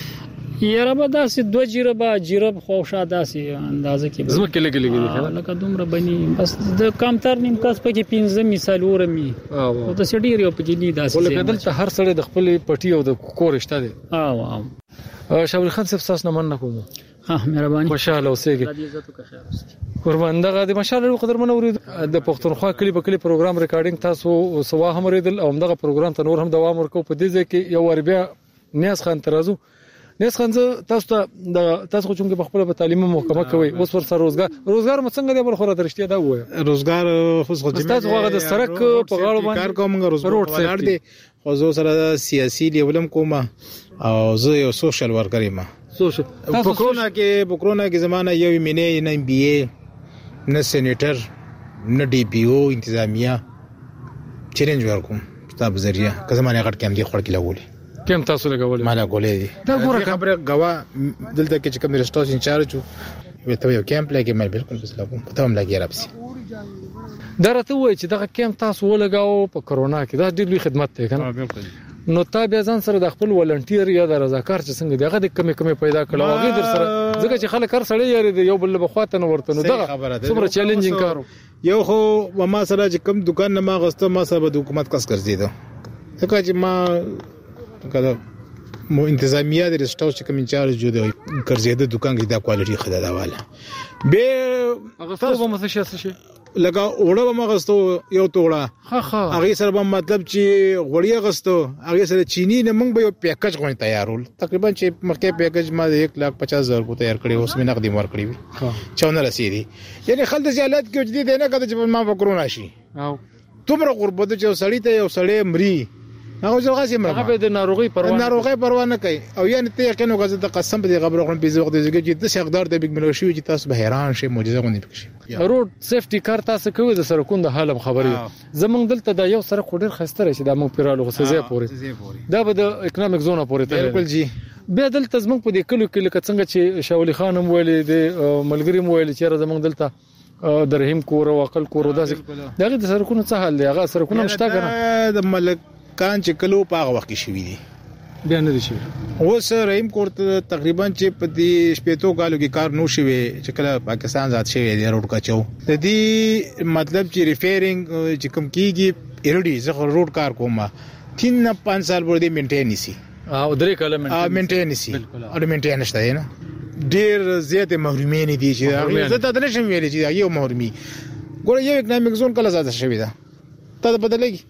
K: یاره به داسې 2 جیرب خوشا داسې اندازه کې
E: زمکه لګي
K: لکه دومره بني بس د کمتر نیم کس پکې 15 مثال ورمي او د سړي ریو پکې نه داسې
E: ولکه دلته هر سړی د خپل پټي او د کور شته دي
K: او
E: شاولي خان صاحب تاسو نه من کوم
K: ها مهرباني
E: خوشاله اوسئ قربان دغه د مشال قدر منورید د پښتونخوا کلی په کلی پروګرام ریکارډینګ تاسو سوا هم ریدل او دغه پروګرام ته نور هم دوام ورکو په دې ځکه یو ور بیا نیاز خان ترازو نیاز خان تاسو ته کوم په خپل په تعلیمي محکمه کوي اوس ور سره روزګار مڅنګ دی بل خو درشتي دا وای
F: روزګار خو
E: تاسو هغه د سرک په غاړه باندې
F: کار کوم روزګار دی خو زه سره سیاسي لیولم کوم او زه یو سوشل ورکر یم په کرونا کې زمانہ یو مینه نه بي اي نه سېنیټر نه ډي پي او انتظامیه چیلنج ورکوم تاسو ذریعہ که زمانه غټ کم دی خړ کې لګولې
E: کم تاسو لګولې
F: مالا ګولې دي
E: دا ګوره
F: خبره غوا دلته کې چې کوم ریسټورانټ انچارج وته یو کیمپ لګي مې بالکل بس لګوم پته هم لګي رابسي
E: درته وای چې دا کیمپ تاسو ولګاو په کرونا کې دا ډېر لوی خدمت دی کنه
F: بالکل
E: نو تا بیا ځان سره د خپل ولنټیر یا د رضاکار چې څنګه دغه د کمی پیدا کړو هغه در سره ځکه چې خلک هر سړی یاري یو بل په خواته نه ورته نو دغه څومره چیلنجینګ کارو
F: یو خو ما سره چې کوم دکان نه ما غسته ما سره د حکومت کس ګرځیدو ځکه چې ما کله مو انتظامیه د ریسټورانټ چې کوم انچارج جو دی ګرځیدو دکان کې دا کوالټي خدای دا والا به
E: هغه څه به مسه شي
F: لکه وړه ما غستو یو توړه هغه سره به مطلب چې غوړی غستو هغه سره چینی نه موږ به یو پیکج غوڼ تیارول تقریبا چې مخکې پیکج ما 1,50,000 کو تیار کړی اوس مې نقدي مار کړی چونه رسیدي یعنی خلک زیالات کې جدي دی نه کده چې ما وکړو نشي او تومره غربت چې سړی ته یو سړی مري هغه ځل غاسي مړه
E: هغه د ناروغي پروا نه کوي او یعنی ته یقین وکړه د قسم په خبره غوڼ په زوغ دی چې د شغدار د بګ ملوشي چې تاسو به حیران شئ معجزه غوڼ پکې روډ سیفټي کار تاسو کوي د سرکون د حالم خبري زمونږ دلته دا یو سره خډیر خسته راشي د مونږ پیرالو غسزه پورې دا به د اکونومیک زون پورې ته
F: بالکل جی
E: به دلته زمونږ په دې کلو کې لکه څنګه چې شاولي خان هم ویلي د ملګری مو ویلي چې زمونږ دلته درهم کور او عقل کور داسې دغه د سرکونو څه حل دی هغه سرکونه مشتا کنه
F: د ملک کان چې کلو په هغه وخت کې شوی دی
E: بیا نه دي شي
F: اوس رحیم کوټ تقریبا چې په دې شپېتو کالو کې کار نو شوی چې کله پاکستان ځات شوی دی روډ کاچو د دې مطلب چې ریفیرینګ چې کوم کیږي ایرډي زه روډ کار کوم 3-5 سال ورته مینټین نسی
E: او درې کاله
F: مینټین نسی او مینټین نشته نه ډیر زیاته محرومین دي چې زه ته نشم ویلې چې یو محرومي ګوره یو اکونومیک زون کله زاده شوی دا ته بدلېږي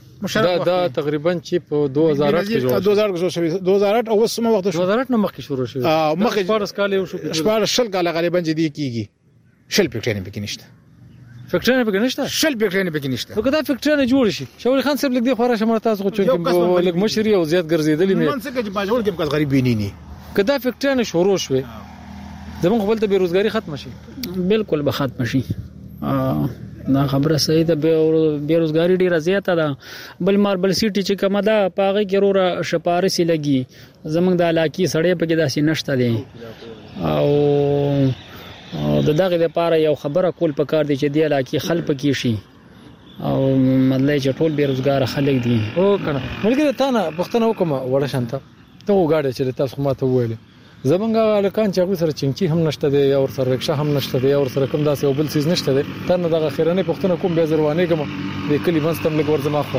E: دا تقریبا چې په 2008 کې جوړ
F: شوی 2008 او وسمه وخت
E: 2008 نه مخکې شروع شوی
F: مخکې
E: 14 کال یو شو
F: 14 کال غالبا چې دی کیږي شل فکټرین پکې نشته
E: فکټرین پکې نشته
F: شل فکټرین پکې نشته
E: نو کدا فکټرین جوړ شي شاول خان صاحب لګ دی خورا شمار تاسو خو چې لګ مشري او زیات ګرځیدلی مې
F: من څه کې باجوړ کې کس غریب بینی نه
E: کدا فکټرین شروع شوی زموږ خپل ته بیروزګاری ختم شي
K: بالکل به ختم شي دا خبره صحیح ده بیروزګاری ډیره زیاته ده بل سیټي چې کومه ده پاغه کې وروره شپارسي لګي زمنګ د علاقې سړې په کې داسې نشته دي او دغه لپاره یو خبره کول پکار دي چې د علاقې خلک کې شي او مطلب چې ټول بیروزګار خلک دي
E: او کنه ملګری ته نه پښتنه وکم وړه شانته ته وګاډه چې تاسو ماته وویل زمونږه لکان چې هغه سره چنچي هم نشته دی او سره رکشا هم نشته دی او سره کوم داسې او بل څه نشته دی تر نه دغه خیرانه پښتنه کوم بیا زروانه کوم د کلی منستم لګ ورزما خو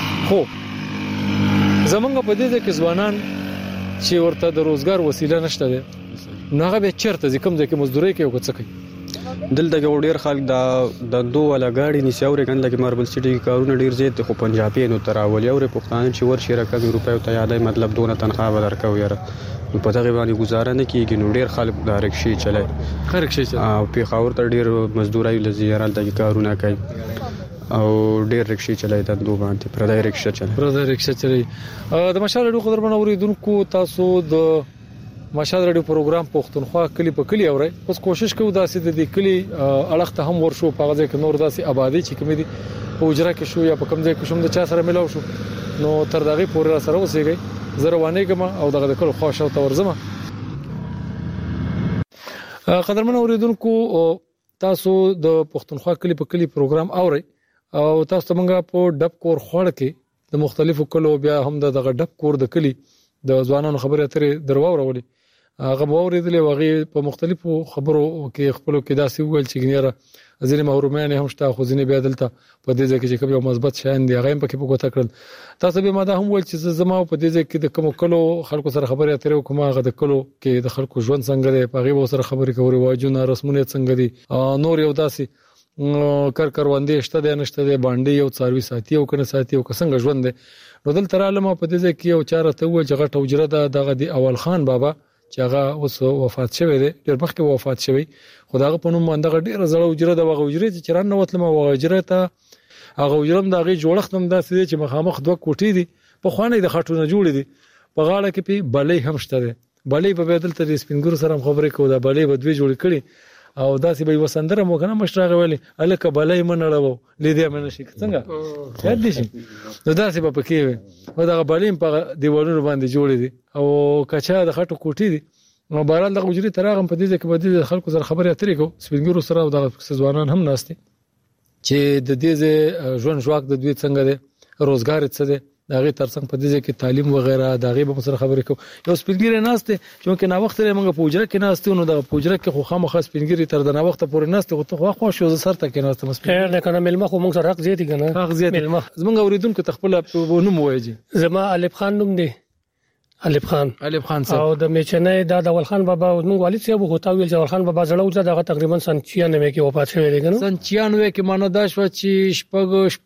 E: زمونږه په دې کې ځوانان چې ورته د روزګار وسیله نشته دی نو هغه به چیرته کوم ځای کې مزدوري کوي او څه کوي
I: دلته کې ډیر خلک د دوه ولا غاډي نسی اوري کنه لکه ماربل سټي کارونه ډیر زیات خو پنجابي نو تراولي او پښتانه چې ورشي رقم روپیو ته یادای مطلب دونه تنخواه ورکو یاره په دغه باندې گزاره نه کیږي نو ډیر خلک د رکشي چلای او په خاور ته ډیر مزدورای لزیارال د کارونه کوي او ډیر رکشي چلای د دوه باندې پردای رکشا چلای د مشال ډو قدر باندې اوریدونکو تاسو د مشال رادیو پروګرام پښتونخوا کلی په کلی اوري اوس کوشش کوو داسې د کلی اړخ ته هم ورشو په غځه کې نور داسې آبادی چې کوم دي په اجرا کې شو یا په کوم ځای کې شوم د چا سره ملاو شو نو تر دغه پورې سره اوسېږي زروانه کوم او دغه کله خوښ او تورزمه قدرمن اوریدونکو تاسو د پښتونخوا کلی په کلی پروګرام اوري او تاسو څنګه په ډب کور خوړ کې د مختلفو کلو بیا هم دغه ډب کور د کلی د ځوانانو خبرې اترې درواورولې هغه اوریدلې وغه په مختلفو خبرو کې خپلو کې داسې ویل چې ګنيره ځینې محرومانه هم شته خو ځینې بیا دلته په دې ځای کې چې کوم یو مثبت شان دی هغه هم پکې په کوته کړل تاسو به ما دا هم ویل چې زما په دې ځای کې د کوم کلو خلکو سره خبرې اترې کوم هغه د کلو کې د خلکو ژوند څنګه دی په هغه سره خبرې کوي واجونه رسمونه څنګه دي نور یو داسې کروندې شته د نشته د باندې یو څاروي ساتي او کنه ساتي او څنګه ژوند دی نو دلته رااله ما په دې ځای کې یو چاره ته و چې غټ اوجره دغه دی اول خان بابا چې هغه اوس وفات شوی دی ډېر مخکې وفات شوی خدای په نوم باندې ډېر زړه اوجره د وغه اوجره چې رانه وتلم وغه اوجره ته هغه اوجرم د غي جوړښت هم داسې چې مخامخ دوه کوټې دي په خوانې د خټونه جوړې دي په غاړه کې په بلې هم شته دي بلې په بدل ته سپینګور سره خبرې کوو دا بلې بدوي جوړ کړي
E: او داسې به وسندره مو کنه مشرغه ویلي الکه بلای منړو لیدې مې نشي څنګه یاد دي شي نو داسې به پکې وي او دا بلیم په دیوالونو باندې جوړې دي او کچا د خټو کوټې دي نو باران د وجري تراغم په دې کې په دې خلکو سره خبرې اترې کو سپینګرو سره او د ځوانان هم ناشته چې د دې ژوند ژواک د دوی څنګه دی روزګار څه دی داغه ترڅنګ په دې کې تعلیم وغیرہ داغه به سره خبرې کو یو سپینګری ناشته چې نه وخت لري موږ په وجره کې ناشته نو د وجره کې خو خامخا سپینګری تر د نه وخت پورې ناشته خو خو شو سره ته کې ناشته
L: خیر نه کنه ملما خو موږ سره حق زیاتی کنه
E: حق زیاتی زمونږ اوریدونکو تخپل نوم وایي
L: زما الف خان نوم دی الف خان
E: صاحب
L: او د میچنې د اول خان بابا موږ والد صاحب غوتا ویل چې اول خان بابا زړه او دغه تقریبا 96 کې وفات شوی دی کنه
E: 96 کې مانو دا شو چې شپږ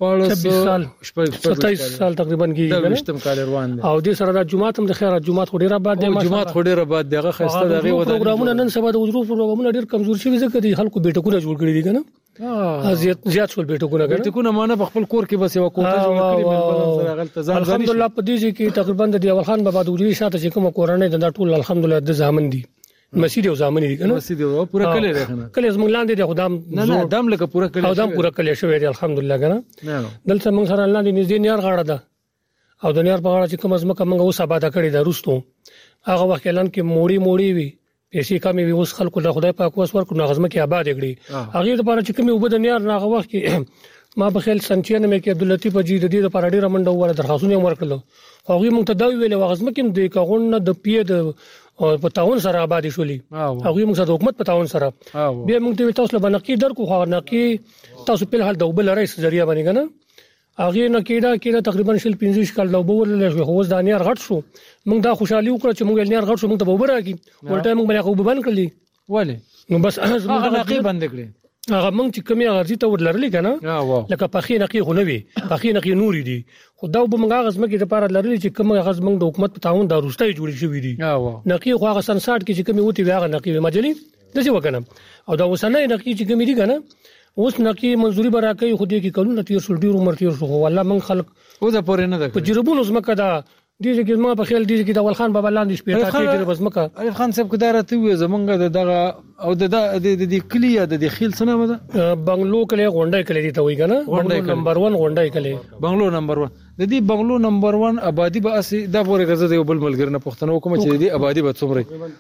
E: 27
L: سال تقریبا کې
E: وشتم کال روان دي
L: او د سره د جمعه هم د خیرات جمعه خو ډیره بعد دی
E: جمعه خو ډیره بعد دغه خسته دغه ودا
L: پروګرامونه نن سبا د وجرو پروګرامونه ډیر کمزور شوي ځکه دي خلکو بیٹکونه جوړ کړی دي کنه زیات ټول بیٹکونه
E: مانه په خپل کور کې بس یو کوټه جوړ کړی مل سره غلط ځان
L: الحمدلله په دې کې تقریبا د اول خان بابا د وجري شاته چې کوم کورانه د ټول الحمدلله د زامن دي مسجد او زامن دي کنه
E: مسجد او پورا کله راغنه
L: کله زمونږ لاندې د خدام
E: نه دام لکه پورا کله
L: او دام پورا کله شوی دی الحمدلله کنه دلته موږ سره لاندې نږدې نیار غاړه ده او د نیار په غاړه چې کوم ازمکه موږ اوس آباد کړی دا روستو هغه وخت اعلان کې موړي وي پیسې کمې وي اوس خلکو له خدای پاک اوس ورکو نغزمه کې آباد کړي هغه لپاره چې کومه وبد نیار هغه وخت کې ما په خیال سنچینه مې کې عبداللطیف جی د دې لپاره ډیره منډه وره درخواستونه ورکړل هغه موږ ته دا ویل وغزمه کې د کاغون د پیه د په تاون سره آباد شولې هغه موږ سره حکومت په تاون سره بیا موږ ته تاسو له بنقي درکو خو نقي تاسو په حال د وبل رئیس ذریعہ باندې کنه هغه نه کېدا تقریبا 15 کال د وبول له هوز دانیار غټ شو موږ دا خوشحالي وکړه چې موږ دانیار غټ شو موږ ته وبره راکی ولټه موږ باندې خو بند کړلی
E: ولی
L: نو بس
E: هغه نقي بند کړی
L: هغه موږ چې کمی غرضی ته ورلرلی کنه لکه پخې نقي خو نه وي پخې نقي نوري دي خدا به موږ غزمه کې لپاره لرلی چې کوم غز موږ د حکومت په تعاون د روستۍ جوړې شوې دي نقي خو هغه 67 کې چې کمی وتی هغه نقي مجلي دغه وکنه او دا وسنه نقي چې کمی دي کنه اوس نقي منزوري برا کوي خو دې کې قانون تیر شول ډیر عمر تیر شو والله من خلق
E: او دا پورې نه ده
L: په جربونو زمکه دا دې کې ما په خیال دې کې د اول خان بابا لاندې شپېته کې بزمکه
E: الف خان صاحب کدارته وي زمونږ دغه او د کلیه د خیل سنه ده
L: بنگلو کله غونډه کله دي ته وي کنه نمبر 1 غونډه کله
E: بنگلو نمبر 1 د دې بنگلو نمبر 1 آبادی به اسی دا پورې غزه دی بل ملګر نه پښتنو کوم چې دې آبادی به څومره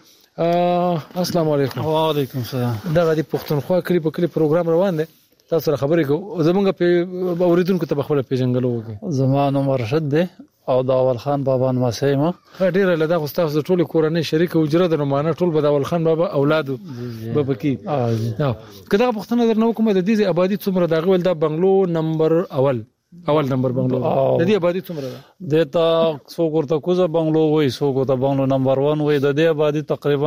E: السلام علیکم
H: وعلیکم السلام
E: دا د پښتونخوا کلی په کلی پروګرام روان دی تاسو سره خبرې کو زمونږ په اوریدونکو ته خپل پیژنګلو وکي
H: زمانو مرشد دی او دا اول خان بابا نمسیمه
E: ډیر له دا استاد ټول کورنۍ شریک وجره د نمانه ټول به د اول خان بابا اولادو به پکې کدا پښتنه درنو کوم د دې آبادی څومره دا غول دا بنگلو نمبر اول نمبر بنگلو د دې آبادی څومره ده
H: دتا سو ورته کوزه بنگلو وای سو ورته بنگلو نمبر 1 وای د دې آبادی تقریبا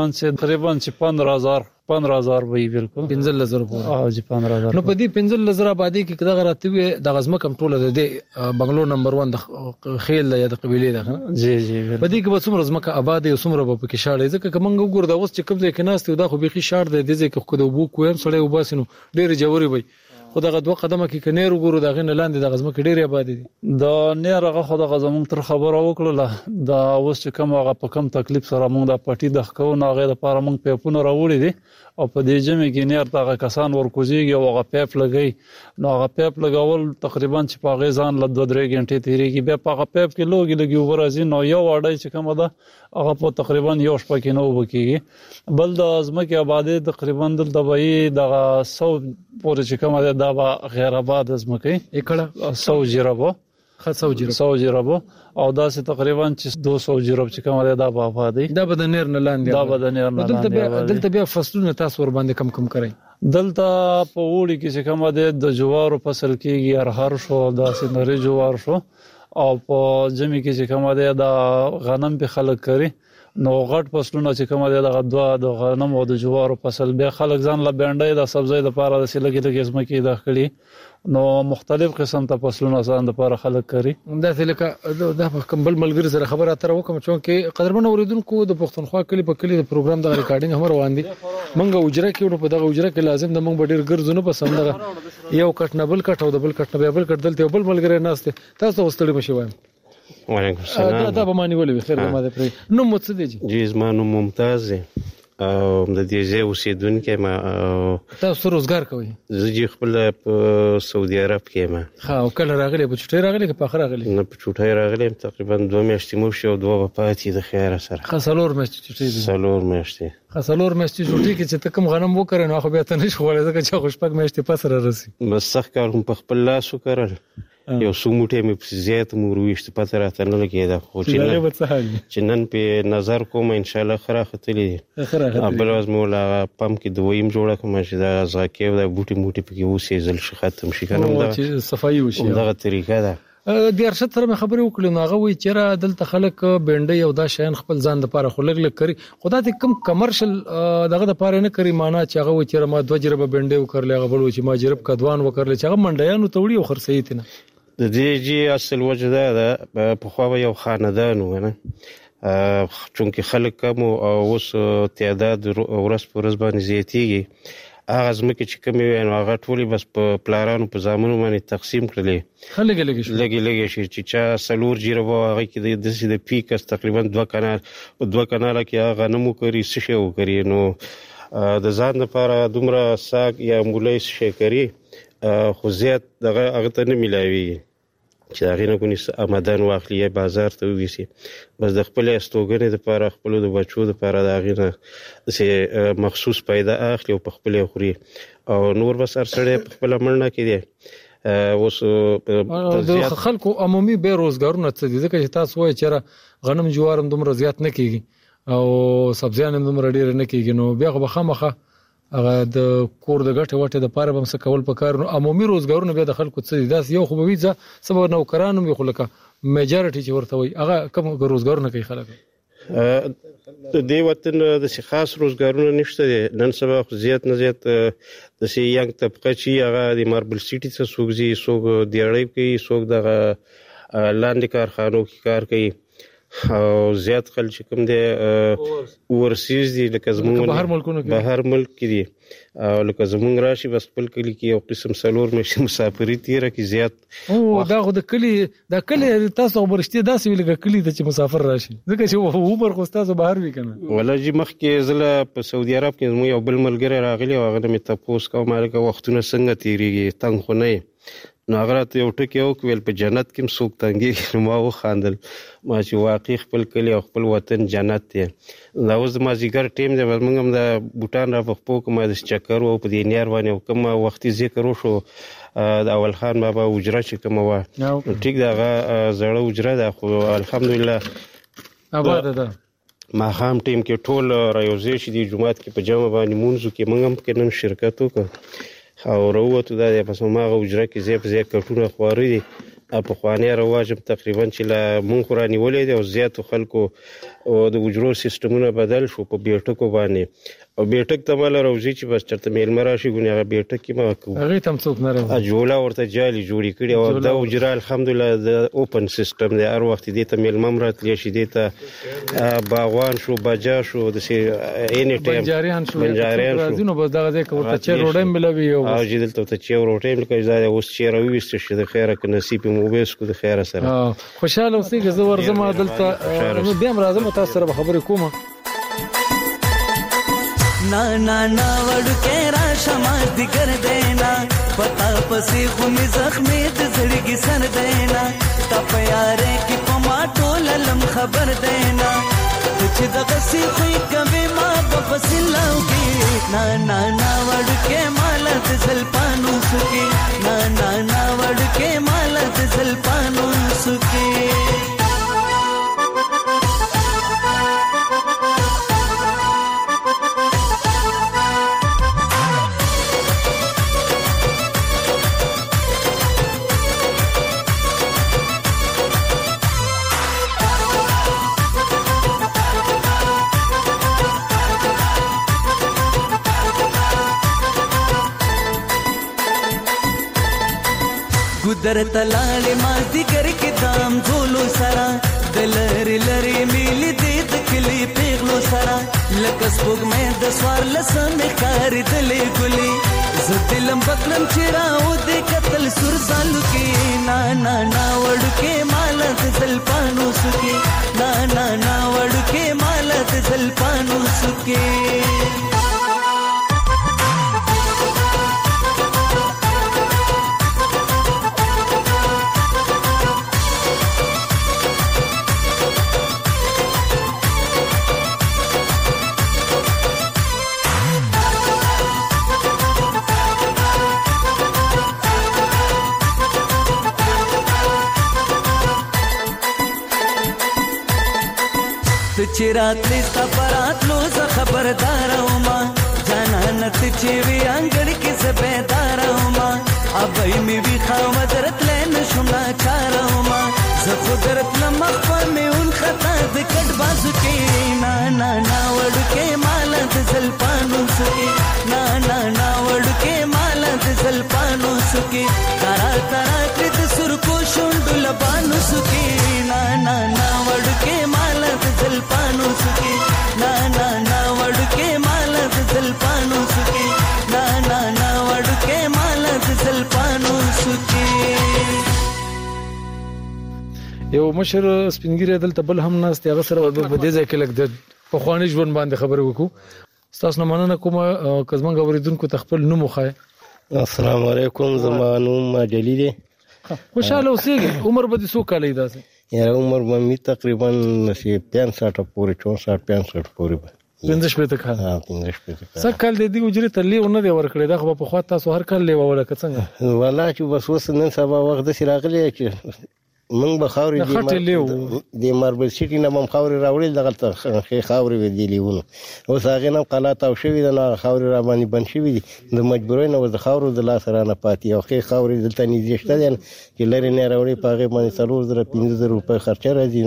H: 15000 وای بالکل
E: 15000
H: جی 15000
E: نو په دې 15000 آبادی کې کدا غراته وي د غزمه کم ټوله د بنگلو نمبر 1 د خیل یا د قبيله ده
H: جی
E: په دې کې به څومره زمکه آبادی سومره په کې شاړې ځکه کومنګ وګور دا اوس چې کوم ځای کې ناست دا خو بيخي شاړ دی د دې کې خو د وبو کوم سړی وباسینو ډېر جوړي وي خو دغه دوه قدمه کې کنير وګورو دغه نه لاندې د غزمه کې ډېر آباد دي
H: دا نه هغه خو د غزمون تر خبره وکړه دا اوس چې کوم هغه په کم تکلیف سره موږ د پټي د خکو نه هغه لپاره موږ پیپونه راوړي دي او په دې جمع کې نه هغه کسان ورکوزيږي او هغه پیپ لګي نو هغه پیپ لګول تقریبا چې په غیزان ل 2-3 غنټې تیریږي بیا په هغه پیپ کې لګي ورازي نو یو وړای چې کوم ده هغه په تقریبا یو شپه کې نو وکیږي بل د ازمکه آبادی تقریبا د دبي د 100 پورې چې کوم ده دا غیر آباد ازمکه
E: اکړه
H: 100 جربو او دا سه تقریبا 200 جرب چې کوم ده دا آبادی
E: دا بدنیر نه لاندې دلته بیا فصلونه تاسو ور باندې کم کوي
H: دلته په وړي کې چې کوم ده د جوارو فصل کېږي هر شو دا سينري جوار شو او په جمع کې چې کوم ده د غنم په خلک کوي نو غټ فصلونه چې کوم ده د غنم او د جوارو فصل به خلک ځان له بنډای د سبزی د پاره د سلګي د قسمه کې داخلي نو مختلف قسم ته فصلونه ځان د پاره خلک کوي
E: دا لکه د کمبل ملګری سره خبره اتر وکم چې قدرمن اوریدونکو د پښتونخوا کلی په کلی د پروګرام د ریکارډینګ هم روان دي منګه اجره کې په دغه اجره کې لازم د منګ ډیر ګرځونه پسند یو کټ نه بل کټ او د بل کټ نه بل کټ دلته بل ملګری نهسته تاسو وستړي مشي وایم
M: وعلیکم السلام
E: دا به معنی ولې خیر ما ده پرې نو مڅ دي
M: جی زما نوم ممتاز دی د دې ځای اوسیدونکی ما.
I: تاسو روزګار کوئ؟
M: زه خپل په سعودي عرب کې ما.
I: ها او کله راغلی په چټي راغلی که په اخر راغلی؟
M: نه په چټي راغلی، تقریبا 2 میاشتې مو شو، 2 پاتې د خیر سره.
I: خسلور میاشتې چټي دي.
M: سلور میاشتې.
I: خسلور میاشتې چټي کې چې تکم غنم وکړې نو خو بیا ته نشو وړې ځکه چې خوشپک میاشتې پس را رسي.
M: بس سخت کار هم په خپل لاس وکړل. یو څو موټې مې په زیات مورويشت پته راته نه لګېده، خو چې نن په نظر کوم ان شاء الله خره ختلې بل ورځ مولا پم کې دویم جوړه کوم چې دا زاکې د بوټي موټي په کې اوسېزل شي ختم شي کنه دا
I: صفایي وشي.
M: دغه طریقه ده.
I: د ارشد سره مې خبرې وکړې نو هغه وایي چې را دلته خلک بینډۍ او دا شیان خپل ځان لپاره خو لږ کوي، خدا ته کم کمرشل دغه لپاره نه کوي. معنا چې هغه وایي چې ما 2 جربه بینډۍ وکړلې، هغه بل چې ما جرب کدوان وکړلې چې هغه منډیانو توړي او خرڅې تنه.
M: د دې جی اصل وجه ده په خو یو خاندان ونه چونکه خلک کم او اوس تعداد ورځ په ورځ باندې زیاتېږي. هغه ځمکې چې کمې وي نو هغه ټولې بس په پلارانو په زامنو باندې تقسیم کړلې. لږې شي چې چا 4 جربه هغه کې د پیکس تقریبا 2 کناله کې هغه غنمو کوي څه شی وکړي نو د ځان لپاره دومره ساګ یا مولای شي کوي خو زیات دغه هغه ته نه ملاوي چې هغه نه کوي آمدن واخلي یا بازار ته وېسي. بس د خپل استوګنې لپاره خپل د بچو لپاره د هغه نه مخصوص پیدا اخلي او په خپل خوري او نور بس ارسړې په خپل منډه کې دي. اوس
I: د خلکو عمومي بے روزګارونه څه دي ځکه چې تاسو وایي چې غنم جوارم دومره زیات نه کیږي او سبزیان هم دومره ډیر نه کیږي نو بیا خو بخامخه هغه د کور د غټه وټه د پاره بم څه کول پکار نو عمومي روزګارونه به د خلکو څه دي. دا یو خو به وي سبب نوکرانو مې خلک میجارټي چې ورته وي هغه کوم روزګارونه کوي خلک.
M: د دې وطن د خاص روزګارونه نشته دي. نن سبا زیات نه زیات د سي ینګ طبقه چې هغه د ماربل سيټي څخه سوګزي سوګ دیړې کوي سوګ د لاندې کارخانو کې کار کوي او زیات خلک کوم دي ورسیز دي لکه زمونږ بهر ملک کې دي او لکه زمونږ راشي بس خپل کلی کې یو قسم سلور مې مسافرې تیره کې زیات
I: او دا خو د کلی تاسو برشتي داسې ویل کلی ته چې مسافر راشي ځکه چې عمر خو تاسو بهر وی کنه
M: ولې مخکې زله په سعودي عرب کې مو یو بل ملګری راغلی او هغه مې تاسو کوم مالګه وختونه څنګه تیریږي تنگ خو نه نو هغه ته یو ټکی وکول په جنت کې مسوک تنګي ما و خاندل ما چې واقعي خپل کلی او خپل وطن جنت دی. دا اوس ما زیګر ټیم دی موږ هم د بوتان را په کومه د چکر او په دې نیار باندې کوم وختي ذکر وشو د اول خان بابا وجره چې کوم و ټیک دغه زړه وجره ده خو الحمدلله
I: آباد ده.
M: ما هم ټیم کې ټول رايوځي چې د جمعات کې په جمع باندې مونږ کې موږ هم کې نن شرکت وکړ او وروته دا پس ما غوجره کې زیات کټونه خواري دي په خواني رواج تقریبا چې لا مونږ رانی ولې دي او زیات خلکو او د وجرو سیستمونه بدل شو په بیټکو باندې او بیټک ته مال راوځي چې بس چرته میل مراشي ګونې هغه بیټک کې ما
I: هغه تم څوک نه راځي
M: جوړه ورته جالي جوړی کړي او دا وجره الحمدلله د اوپن سیستم دی هر وخت دې ته میل ممرات لشي دې ته باغوان شو بجا شو د سي اني ټایم بنجاریان شو راځي نو بس دغه ځای ورته چې روډم ملوي او چې دلته ته چې روډم لکه ځای اوس چې راويست شي د خیره ک نصیب مو وېس کو د خیره سره
I: خوشاله اوسې که زه ورزم دلته بیا راځم تاسو سره خبرې کوم.
J: ना ना ना वड़ के राशमात कर देना पता पसी खुमी जख्मी जड़गी सर देना तप यारे की पमाटो ललम खबर देना कुछ दगसी खुई कभी माँ बफसिलाऊगी ना ना ना वड़ के मालत जलपानू सुकी ना ना ना वड़ के मालत जलपानू सुकी गुदर तलाले माती कर के दाम झोलो सारा दलर लरे मिल देत के کلی پیغلو سره لکه سپوږمۍ د څوارلسه مې ښکارېدلې ګلې زه دلم بکلم چې راودې کتل سور زالو کې نا نا نا وړوکې ماله د زلفانو سکې نا نا نا وړوکې ماله د زلفانو سکې چې راتلې ستا پراتلو زه خبرداره وما جانانه ته چې وي انګړ کې زه بیداره وما ابۍ مې وي خامه درتلی نه شوم ناچاره وما زه خو درتلم مخ په مې ونښته د کټ بازو کې نا نا نا وړوکې ماله د زلفانو سکې نا نا نا وړوکې ماله د زلفانو سکې ترا ترا کړې د سرکو شونډو لبانو سکې نا نا نا وړوکې ماله د زلفانو سکې نا نا نا وړوکې ماله د زلفانو سکې نا نا نا وړوکې ماله د زلفانو سکې
I: یو مشر سپینګری دلته بل هم ناست هغه سره په دې ځای کې لګ د پخوانی ژوند باندې خبرې وکړو تاسو نه مننه کوم کزمن غوریدونکو تخپل نوم وخای
N: السلام علیکم زما نوم جلی دی
I: خوشاله اوسېږي عمر به دې څو کال دی داسې
N: یاره عمر به تقریبا 65 پورې 64 65 پورې به
I: 15 کال
N: ها 15
I: څه کال دې اجرت لیو نه دی ورکړی دا خو په خوا تاسو هر کال لیو ولکه څنګه
N: والله چې بس وس نن سبا وخت د سراغلی چې من به خاورې د ماربل سیټي نه هم خاورې راوړل دغه ښې خاورې وې دی لیونه اوس هغې نه قلات او شوي ده نو خاورې را باندې بند شوي دي د مجبورۍ نه اوس د خاورو د لاسه رانه پاتې او ښې خاورې دلته نږدې شته دی چې لرې نه راوړې په هغې باندې 4,000 روپۍ خرچه راځي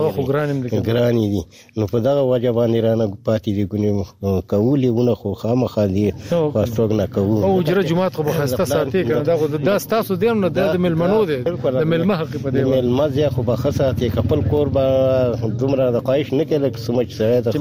N: ګرانې دي نو په دغه وجه باندې رانه پاتې دي ګونې کوو لیونه خو خامخا دي پاستوګ نه کوو
I: او اجره جومات خو به ښایسته ساتي که نه دا ستاسو دی هم نه دا د میلمنو دی د میلمه حق په دی
N: مزه خو به خاصه خپل کور به دومره د قایش نه کې لکه سمج سره ته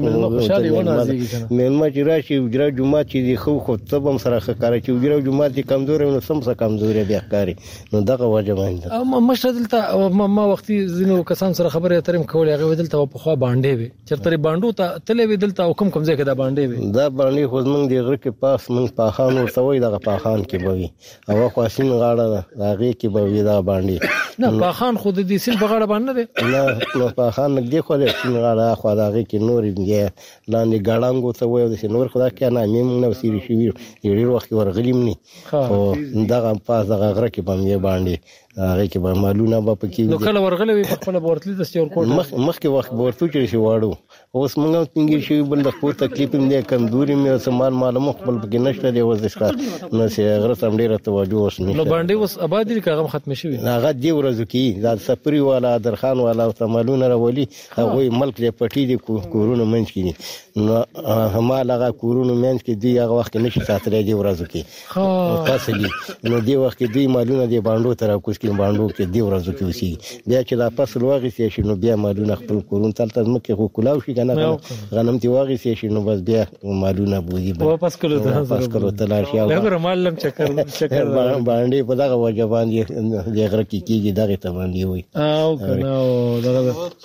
N: مېلمه چې راشي وجره جمعه چې دی خو ته هم سره ښکاري چې وجره جمعه دي کمزوري نو سم څه کمزوري بیا ښکاري نو دغه وجه باندې
I: مشر دلته ما وختي زینو کسان سره خبرې اترې کولې هغه دلته په خوا باندې وي چرته باندې ته تلې وي دلته کوم ځای کې دا باندې وي
N: دا باندې خو موږ دی غره کې پاس موږ پاخان ورته وي دغه پاخان کې به وي او خاصین غاړه هغه کې به وي دا باندې
I: نه پاخان خو د دې سین په غاړه باندې دی
N: نه نو پاخان نږدې خو له سین غاړه خو هغه کې نور دی لاندې ګړنګو ته وي د نور خدا کې نه مې نو سیری شي ډیر وخت ورغلیم نه خو دغه پاس دغه غره کې باندې هغه کې به معلومه به پکې
I: نو کله ورغلې په خپل ورتلې د ستور کوټ
N: مخکې وخت ورته چې شي واړو اوس موږ څنګه شي بل د خپل تکلیف دې کمزوري مې سامان معلومه خپل پکې نشته دی وځ ښه نو سي غره سم ډیره توجه اوس نه
I: نو باندې اوس آباد دي کاغه ختم شي
N: هغه دی ورځو کې دا سپری والا درخان والا او معلومه راولي هغه ملک دې پټي دي کورونه منځ کې نو هماغه کورونه منځ کې دی هغه وخت نشي ساتلې دی ورځو کې تاسو دي نو دی وخت کې دی معلومه دی باندې تر کوس باندې کې دی ورځو کې وسی بیا چې دا فصل واغی شي نو بیا معلومه خپل کورون تلته مکه خو کلاو شي کنه غنم دی واغی شي نو بس بیا معلومه بوزي
I: واپس کړو
N: ته لاشي او
I: هغه معلم چکر
N: باندې په دغه وجه باندې دغه کیږي دغه ته باندې وي
I: او کنه دغه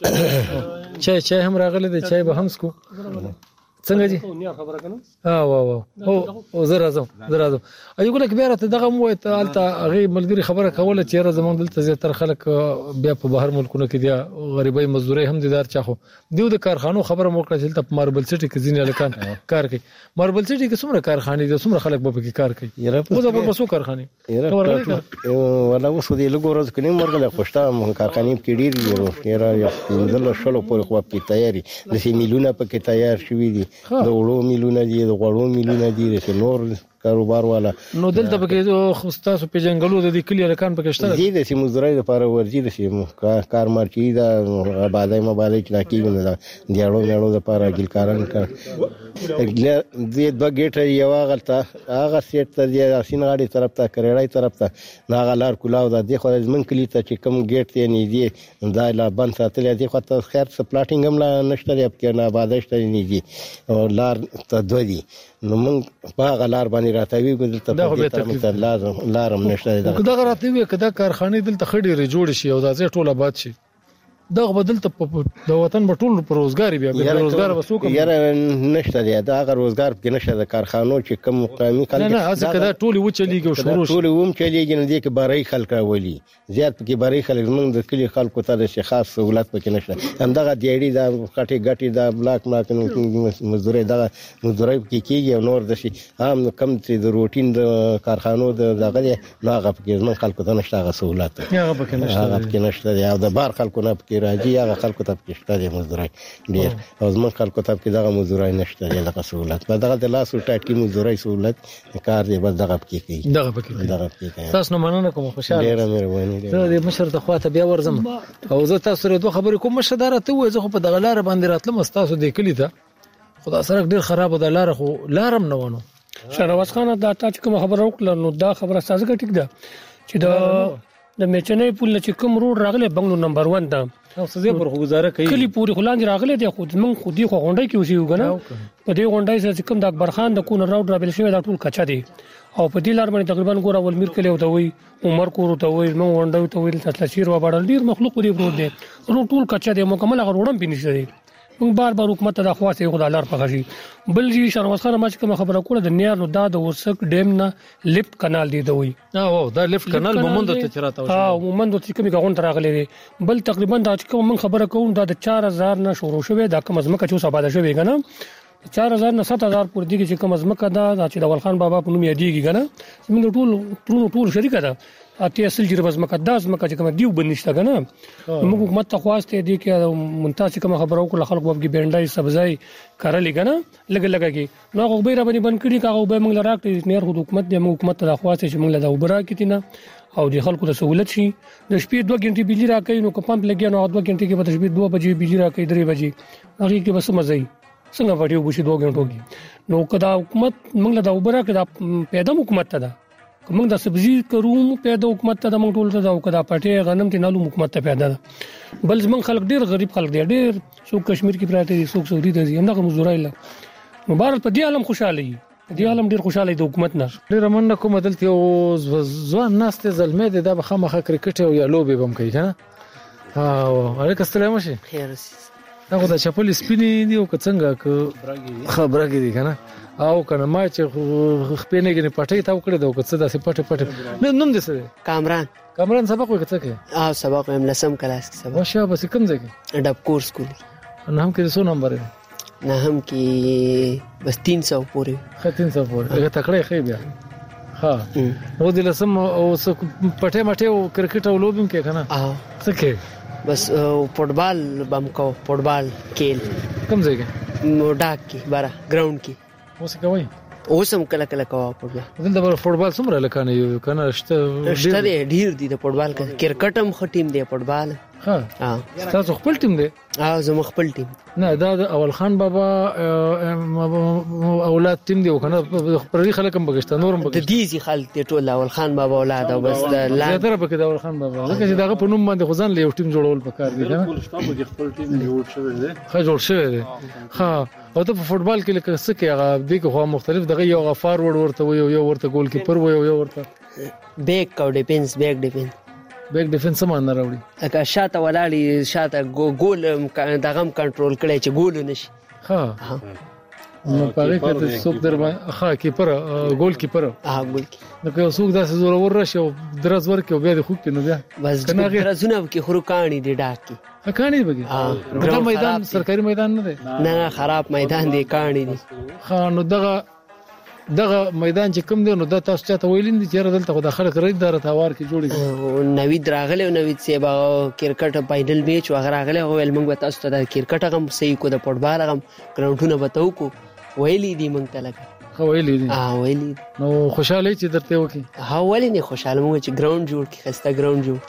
I: چای هم راغله د چای به هم سکو څنګه جی خبره کنه او زه راځم ایو ګل کبیره ته دغه مو ته الته هغه ملګری خبره کوله چې را زمون دلته زیاتره خلک بیا په بهر ملکونو کې دی غریبۍ مزدوري هم دیدار چاخو دیو د کارخانو خبره مو کړه چې په ماربل سټي کې ځینې لکان کار کوي ماربل سټي کې څومره کارخانې دي څومره خلک به کې کار کوي خو دا په څو کارخانې
N: ولا وسو دی لګورز کني مرګله خوشتا کارخانې کې ډیر دي یا دل شلو په خو په تیاری د 1 میلیونه په کې تیار شوی دي د وړو میلیونه دي د غوړو میلیونه دي د نور کاروبار والا.
I: نو دلته به خو تاسو په جنگلو د دې کلی لکان پکې شته
N: دي د مزدوري لپاره ورځي د کار مارچي دا آبادای مبادای چې کیږي نه دیاړو لپاره ګلکاران دې دوه ګټه یو غلطه هغه سیټ ته دی سینغاړي طرف ته کریړای طرف ته ناغلار کولاو د دې خو من کلی ته چې کوم ګټ ته نه دی دا لا بند ساتل دي خو ته خیر سپلاټینګ هم لا نشته دی په نه آبادای شته نه دی او لار ته دوه دي نو موږ په غلار باندې راتوي ګل ته لازم لارم نشته
I: دا راتوي کدا کارخانه دلته خډيره جوړ شي او دا ځای ټوله باد شي دغه بدل ته د وطن په ټول پر روزګاری بیا د روزګار وسوک
N: یاره نشته دی دا روزګار کې نشته د کارخانو چې کم مقامي خلک
I: نه ازه کدا ټول و چلیږي او شروع
N: ټول ووم چلیږي نه دی کې باري خلک راولي زیات پکې باري خلک موږ د کلی خلکو ته د خاص سہولت پکې نشته هم دغه دیړي دا غټي دا بلاک مزدوري دغه مزدوري کې کیږي او نور د شي هم کم چې د روټین د کارخانو دغه نه هغه پکې موږ خلکو ته نشته هغه سہولت
I: هغه پکې
N: نشته دی او د بار خلکو نه پکې راځي هغه خلکو ته پکې شته دی مزدوري ډیر او زموږ خلکو ته پکې دغه مزدوري نشته دی دغه سہولت په دغه د لاس ټاټکی مزدوري سہولت کار دی بس دغه پکې کوي
I: دغه پکې تاسو نه مننه کوم خوشاله
N: ډیر مهرباني
I: زه د مشر ته خواته بیا ورزم او زه تاسو سره دوه خبرې کوم مشدارته وای زه خو په دغه لار باندې راتلم تاسو د کلی ته خدا سره ډیر خراب د لار خو لارم نه ونه
L: شهنواز خان دا تاسو کوم خبره وکړه نو دا خبره سازه ټیک ده چې د میچنې پول چې کوم روډ راغله بنگلور نمبر 1 دا
I: تاسو زه پر گزاره کوي
L: کلی پوری خلاند راغله د خود من خودي خو غونډه کې اوسې وګنه په دې غونډه سره کوم د اکبر خان د کون راوډ رابل شوی دا ټول کچا دي او په دې لار باندې تقریبا ګور اول میر کلی او ته وي عمر کور ته وي نو غونډه ته وي تاسو و باندې ډیر مخلوق دی ورو دي ټول کچا دي مکمل غوړم پینځه دي موږ بار حکومت ته خواصه خدای لار پخشي بل جی شهنواز خان ما چې کوم خبره کوله د نیار نو دا د ورسک ډیم نه لیفت کانال دی دوی
I: او دا لیفت کانال مومند ته چرته
L: ها مومند ته کومه غونډه راغلي دي بل تقریبا دا چې کوم خبره کوم دا د 4000 نه شروع شوه دا کوم ازمکه چې سبا شوه کنه 4000 نه 7000 پر دي چې کوم ازمکه دا چې د ولخان بابا په نوم یادېږي کنه موږ ټول شریک ده اته اصل جره بس مقدس مکه چې کوم دیو بنشته کنه موږ حکومت ته خواسته دي کې منتاز کوم خبرو کو خلک وبګي بینډای سبزای کارلې کنه لګ کې نو خو به را باندې بند کړي کاغه به موږ راکړي نیر حکومت د حکومت ته خواسته چې موږ له وبرا کتنه او د خلکو ته سہولت شي د شپې 2 غنټې بجلی راکې نو کوم پمپ لګي نو 2 غنټې کې به شپې 2 بجې بجلی راکې 3 بجې هغه کې بس مزه څنګه وړي وبشي 2 غنټو کې نو کدا حکومت موږ له وبرا کې پیدا حکومت ته موږ د سبزی کوم پیدا حکومت ته د موږ ټول ته دا کدا پټه غنم ته نالو حکومت ته پیدا بل زمون خلک ډیر غریب خلک دي ډیر څوک کشمیر کې پراته دي څوک سعودي ته دي همدغه مزدورای له مبارک په دې عالم خوشاله دي دې عالم ډیر خوشاله دي حکومت نه
I: ډیر مننه کوم دلته او ځوان ناس ته زلمه دي د بخمه کرکټ او یا لوبي بم کوي کنه او علیکم السلام شي
G: خیر
I: هغه د چپل سپینې دی او څنګه خبره دي کنه او کنه ما چې خپینه کې پټي تا وکړه دا وکړه د پټه نوم دې سره کامران سبق وکړه کې
G: سبق هم لسم کلاس کې سبق
I: واشه بس کوم ځای کې
G: ډب کورس سکول
I: نه هم کې 100 نمبر
G: نه هم کې بس 300 پورې
I: 300 پورې هغه تکړه خې بیا ها نو دې لسم او پټه مټه او کرکټ او لوبم کې کنه څه کې
G: بس فوټبال بم کو فوټبال کېل
I: کوم ځای کې
G: نو ډاک کې بارا ګراوند کې
I: اوس کوي
G: اوسم کله کوه فوټبال
I: دلته فوټبال څومره لکانه یو کنه
G: شته ډیر دي د فوټبال کرکټ هم خټیم دی فوټبال
I: ها تاسو خپل ټیم دی
G: زما خپل ټیم
I: نه دا د اول خان بابا اولاد ټیم دی کنه پرې خلک هم بغشت نورم
G: بغشت د دې خلک ټول اول خان بابا اولاد او بس د
I: لا تر په کې د اول خان بابا لکه چې دغه په نوم باندې خزان له یو ټیم جوړول پکار دي نه
H: ټول شتاب د خپل ټیم جوړ شوی دی
I: جوړ شوی دی ها او ته په فوټبال کې لکه څه کې هغه د کوه مختلف دغه یو فارورډ ورته وي یو ورته ګول کیپر وي یو ورته
G: بیک کو ډیفنس
I: بیک ډیفنس سم نه راوړي
G: لکه شاته ولاړی شاته ګول دغه کنټرول کړي چې ګول نشي
I: ها نو پاره کې د څوک در باندې کیپر ګول کیپر
G: ګول کی
I: نو که څوک داسې زور ور راشي او درز ورکه او بیا د خوب کې نو بیا
G: بس درزونه کې خروکانی دي ډاکي
I: کانی بګي دا میدان سرکاري میدان نه دی
G: نه خراب میدان دی کانی دي
I: نو دغه میدان چې کوم دی نو د تاسو ته ویلین دي چې دلته خو داخله کړی دار تاوار کې جوړی
G: نوید راغله او نوید سیبا کرکټ فائنل میچ وغیرہ ول موږ تاسو ته کرکټ هم صحیح کو د فوټبال هم ګراوندونه بتاو کو ویلې دي موږ ته لګ
I: ویلې دي
G: ویلې
I: نو خوشاله چې درته وکي
G: ولې نه خوشاله مو چې ګراوند جوړ کی خسته ګراوند جوړ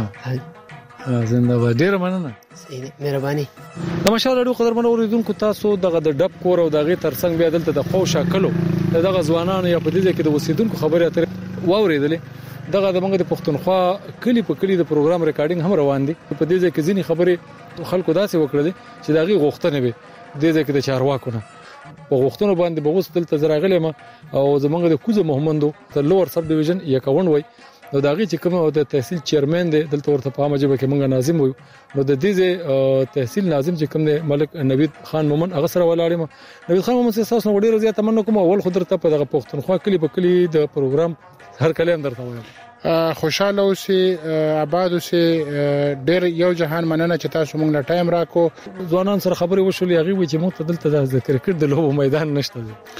I: زنده باد ډیر مننه
G: مهرباني
I: تماشا لرو قدرمن اوریدونکو تاسو دغه د ډب کور او دغه ترڅنګ بیا دلته د خو شکلو دغه ځوانانو یا په دې کې د وسیدونکو خبره اترې واوریدلې دغه د موږ د پښتونخوا کلی په کلی د پروګرام ریکارډینګ هم روان دي په دې کې ځینی خبره خلکو داسې وکړه چې دغه غوښتنه به دې کې د چارواکو نه په غوښتنو باندې بغوس دلته زراغلې ما او زمونږ د کوزه محمدو د لوور سب ډیویژن یکون وای نو داغه چې کوم د تحصیل چیرمن دی دلته ورته په مجبه کې مونږ ناظم وو نو د دې تحصیل ناظم چې کوم دی ملک نوید خان مومن هغه سره ولاړم نوید خان مومن سره تاسو ډیر زیات تمنه کوم اول خدرته په دغه پښتونخوا کلی په کلی د پروګرام هر کلام درته وایم
F: خوشاله اوسئ آباد اوسئ ډیر یو جهان مننه چې تاسو موږ له ټایم راکو
I: ځوانان سره خبرې وشولې هغه و چې موږ ته دلته د کرکټ د لوبو میدان نشته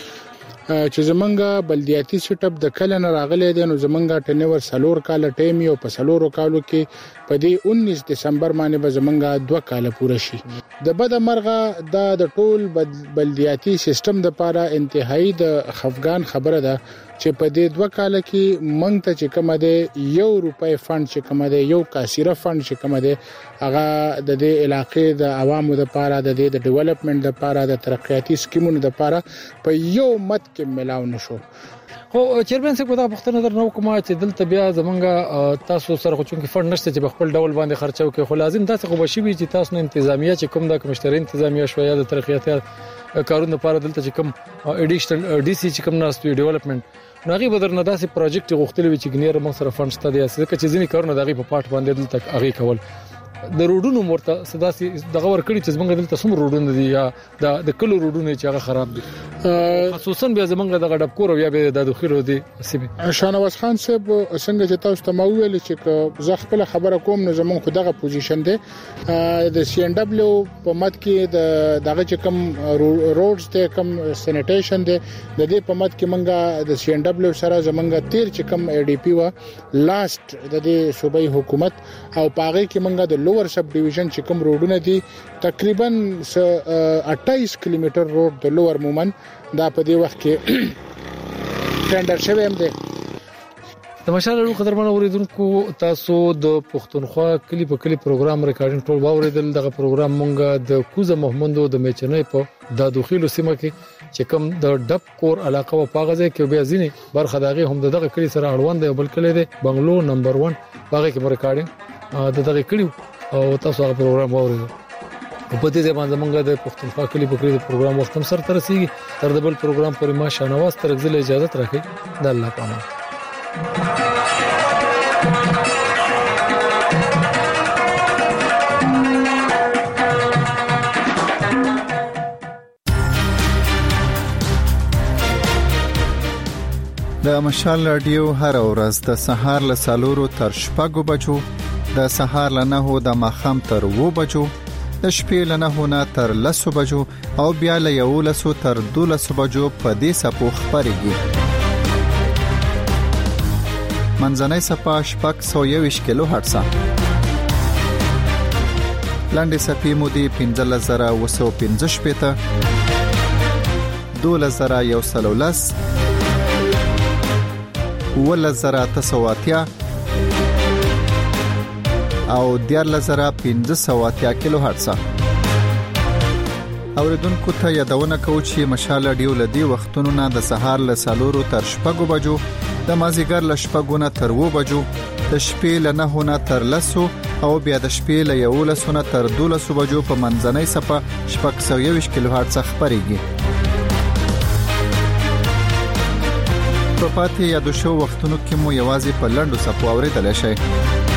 F: چې زمونږه بلدیاتي سیټ اپ د کله نه راغلي دي نو زمونږه ټنور سلور کال ټیم یو په سلورو کالو کې په دې 19 دسمبر باندې به زمونږه 2 کال پوره شي د بد مرغه د ټول بلدیاتي سیستم د لپاره انتهایی د خفګان خبره ده چې په دې 2 کال کې مونږ ته چې کومه ده 1 روپۍ فند چې کومه ده یو کاسيره فند چې کومه ده هغه د دې علاقې د عوامو د لپاره د دې د ډیولپمنٹ د لپاره د ترقیاتي سکیمونو د لپاره په یو مت کې ملاو نشو
I: خو چیرمن څخه دا پښتنه در نو کومه چې دلته بیا زمونږه تاسو سره خو چونکی فند نشته چې خپل ډول باندې خرچو کې خو لازم تاسو خو بشي چې تاسو نه انتظامیه چې کوم د کمشتري انتظامیه شویا د ترقیاتي کارونه لپاره دلته چې کوم اډیشنل ډي سي چې کوم ناستوي ډیولپمنٹ ناغي بدرنه داسې پروجیکټ غوښتل وي چې ګنیر مو سره فند ستدي اساسه چې ځینی کارونه دغه په پټ باندې دلته هغه کول د روډونو مرته صداسي دغه ور کړی چې زمونږ دلته سم روډونه دي یا د کلو روډونه چې هغه خراب دي خصوصا بیا زمونږ دغه ډب کور بیا د داخلو دي سیمه
F: شانواز خان صاحب څنګه چې تاسو ته مویل چې زه خپل خبره کوم نو زمونږ خو دغه پوزیشن دی د سی ان دبليو په مد کې دغه چې کوم روډز ته کوم سینیټیشن دی د دې په مد کې مونږه د سی ان دبليو سره زمونږ تیر چې کوم ای ډی پی و لاست د دې صوبایي حکومت او پاغه کې مونږه د لوور سب ډیویژن چې کوم روډونه دي تقریبا 28 کیلومتر روډ د لوور مومن دا په دې وخت کې ټندر شوی هم دی
I: تماشا لرو قدرمن اوریدونکو تاسو د پښتونخوا کلی په کلی پروګرام ریکارډینګ ټول واوریدل دغه پروګرام مونږه د کوزه محمدو د میچنې په د داخلو سیمه کې چې کوم د ډب کور علاقه په پاغزه کې بیا ځینی برخه دغه هم دغه کلی سره اړوند دی بل کلی دی بنگلور نمبر 1 باغه کې ریکارډینګ دغه کلی او تاسو هغه پروګرام واوریدل په دې ځای باندې موږ د پښتونخوا کلی په کلی د پروګرام وخت هم سره ترسيږي تر د بل پروګرام پورې ما شانواز ترغزل اجازه راکړي د الله پامان
O: د مشال رادیو هر ورځ د سهار له 4 تر 6 بجو د سهار له 9 د ماخام تر 2 بجو د شپې له 9 تر 10 بجو او بیا له 11 تر 12 بجو په دې سپو خبرېږي منځنۍ صفه شپږ 120 کیلو هرتز لاندې صفې مودې 15215 12113 ولزراتسواتیا او 14500 کیلو هرتز اوریدونکو ته یادونه کوم چې مشال رادیو لدی وختونو نه د سهار له 4 تر 6 بجو د مازیګر له 6 نه تر 2 بجو د شپې له 9 نه تر 10 او بیا د شپې له 11 نه تر 12 بجو په منځنۍ صفه 720 کیلو هرتز خبرېږي په پاتې یادو شو وختونو کې مو یوازې په لنډو صفو اوریدل شي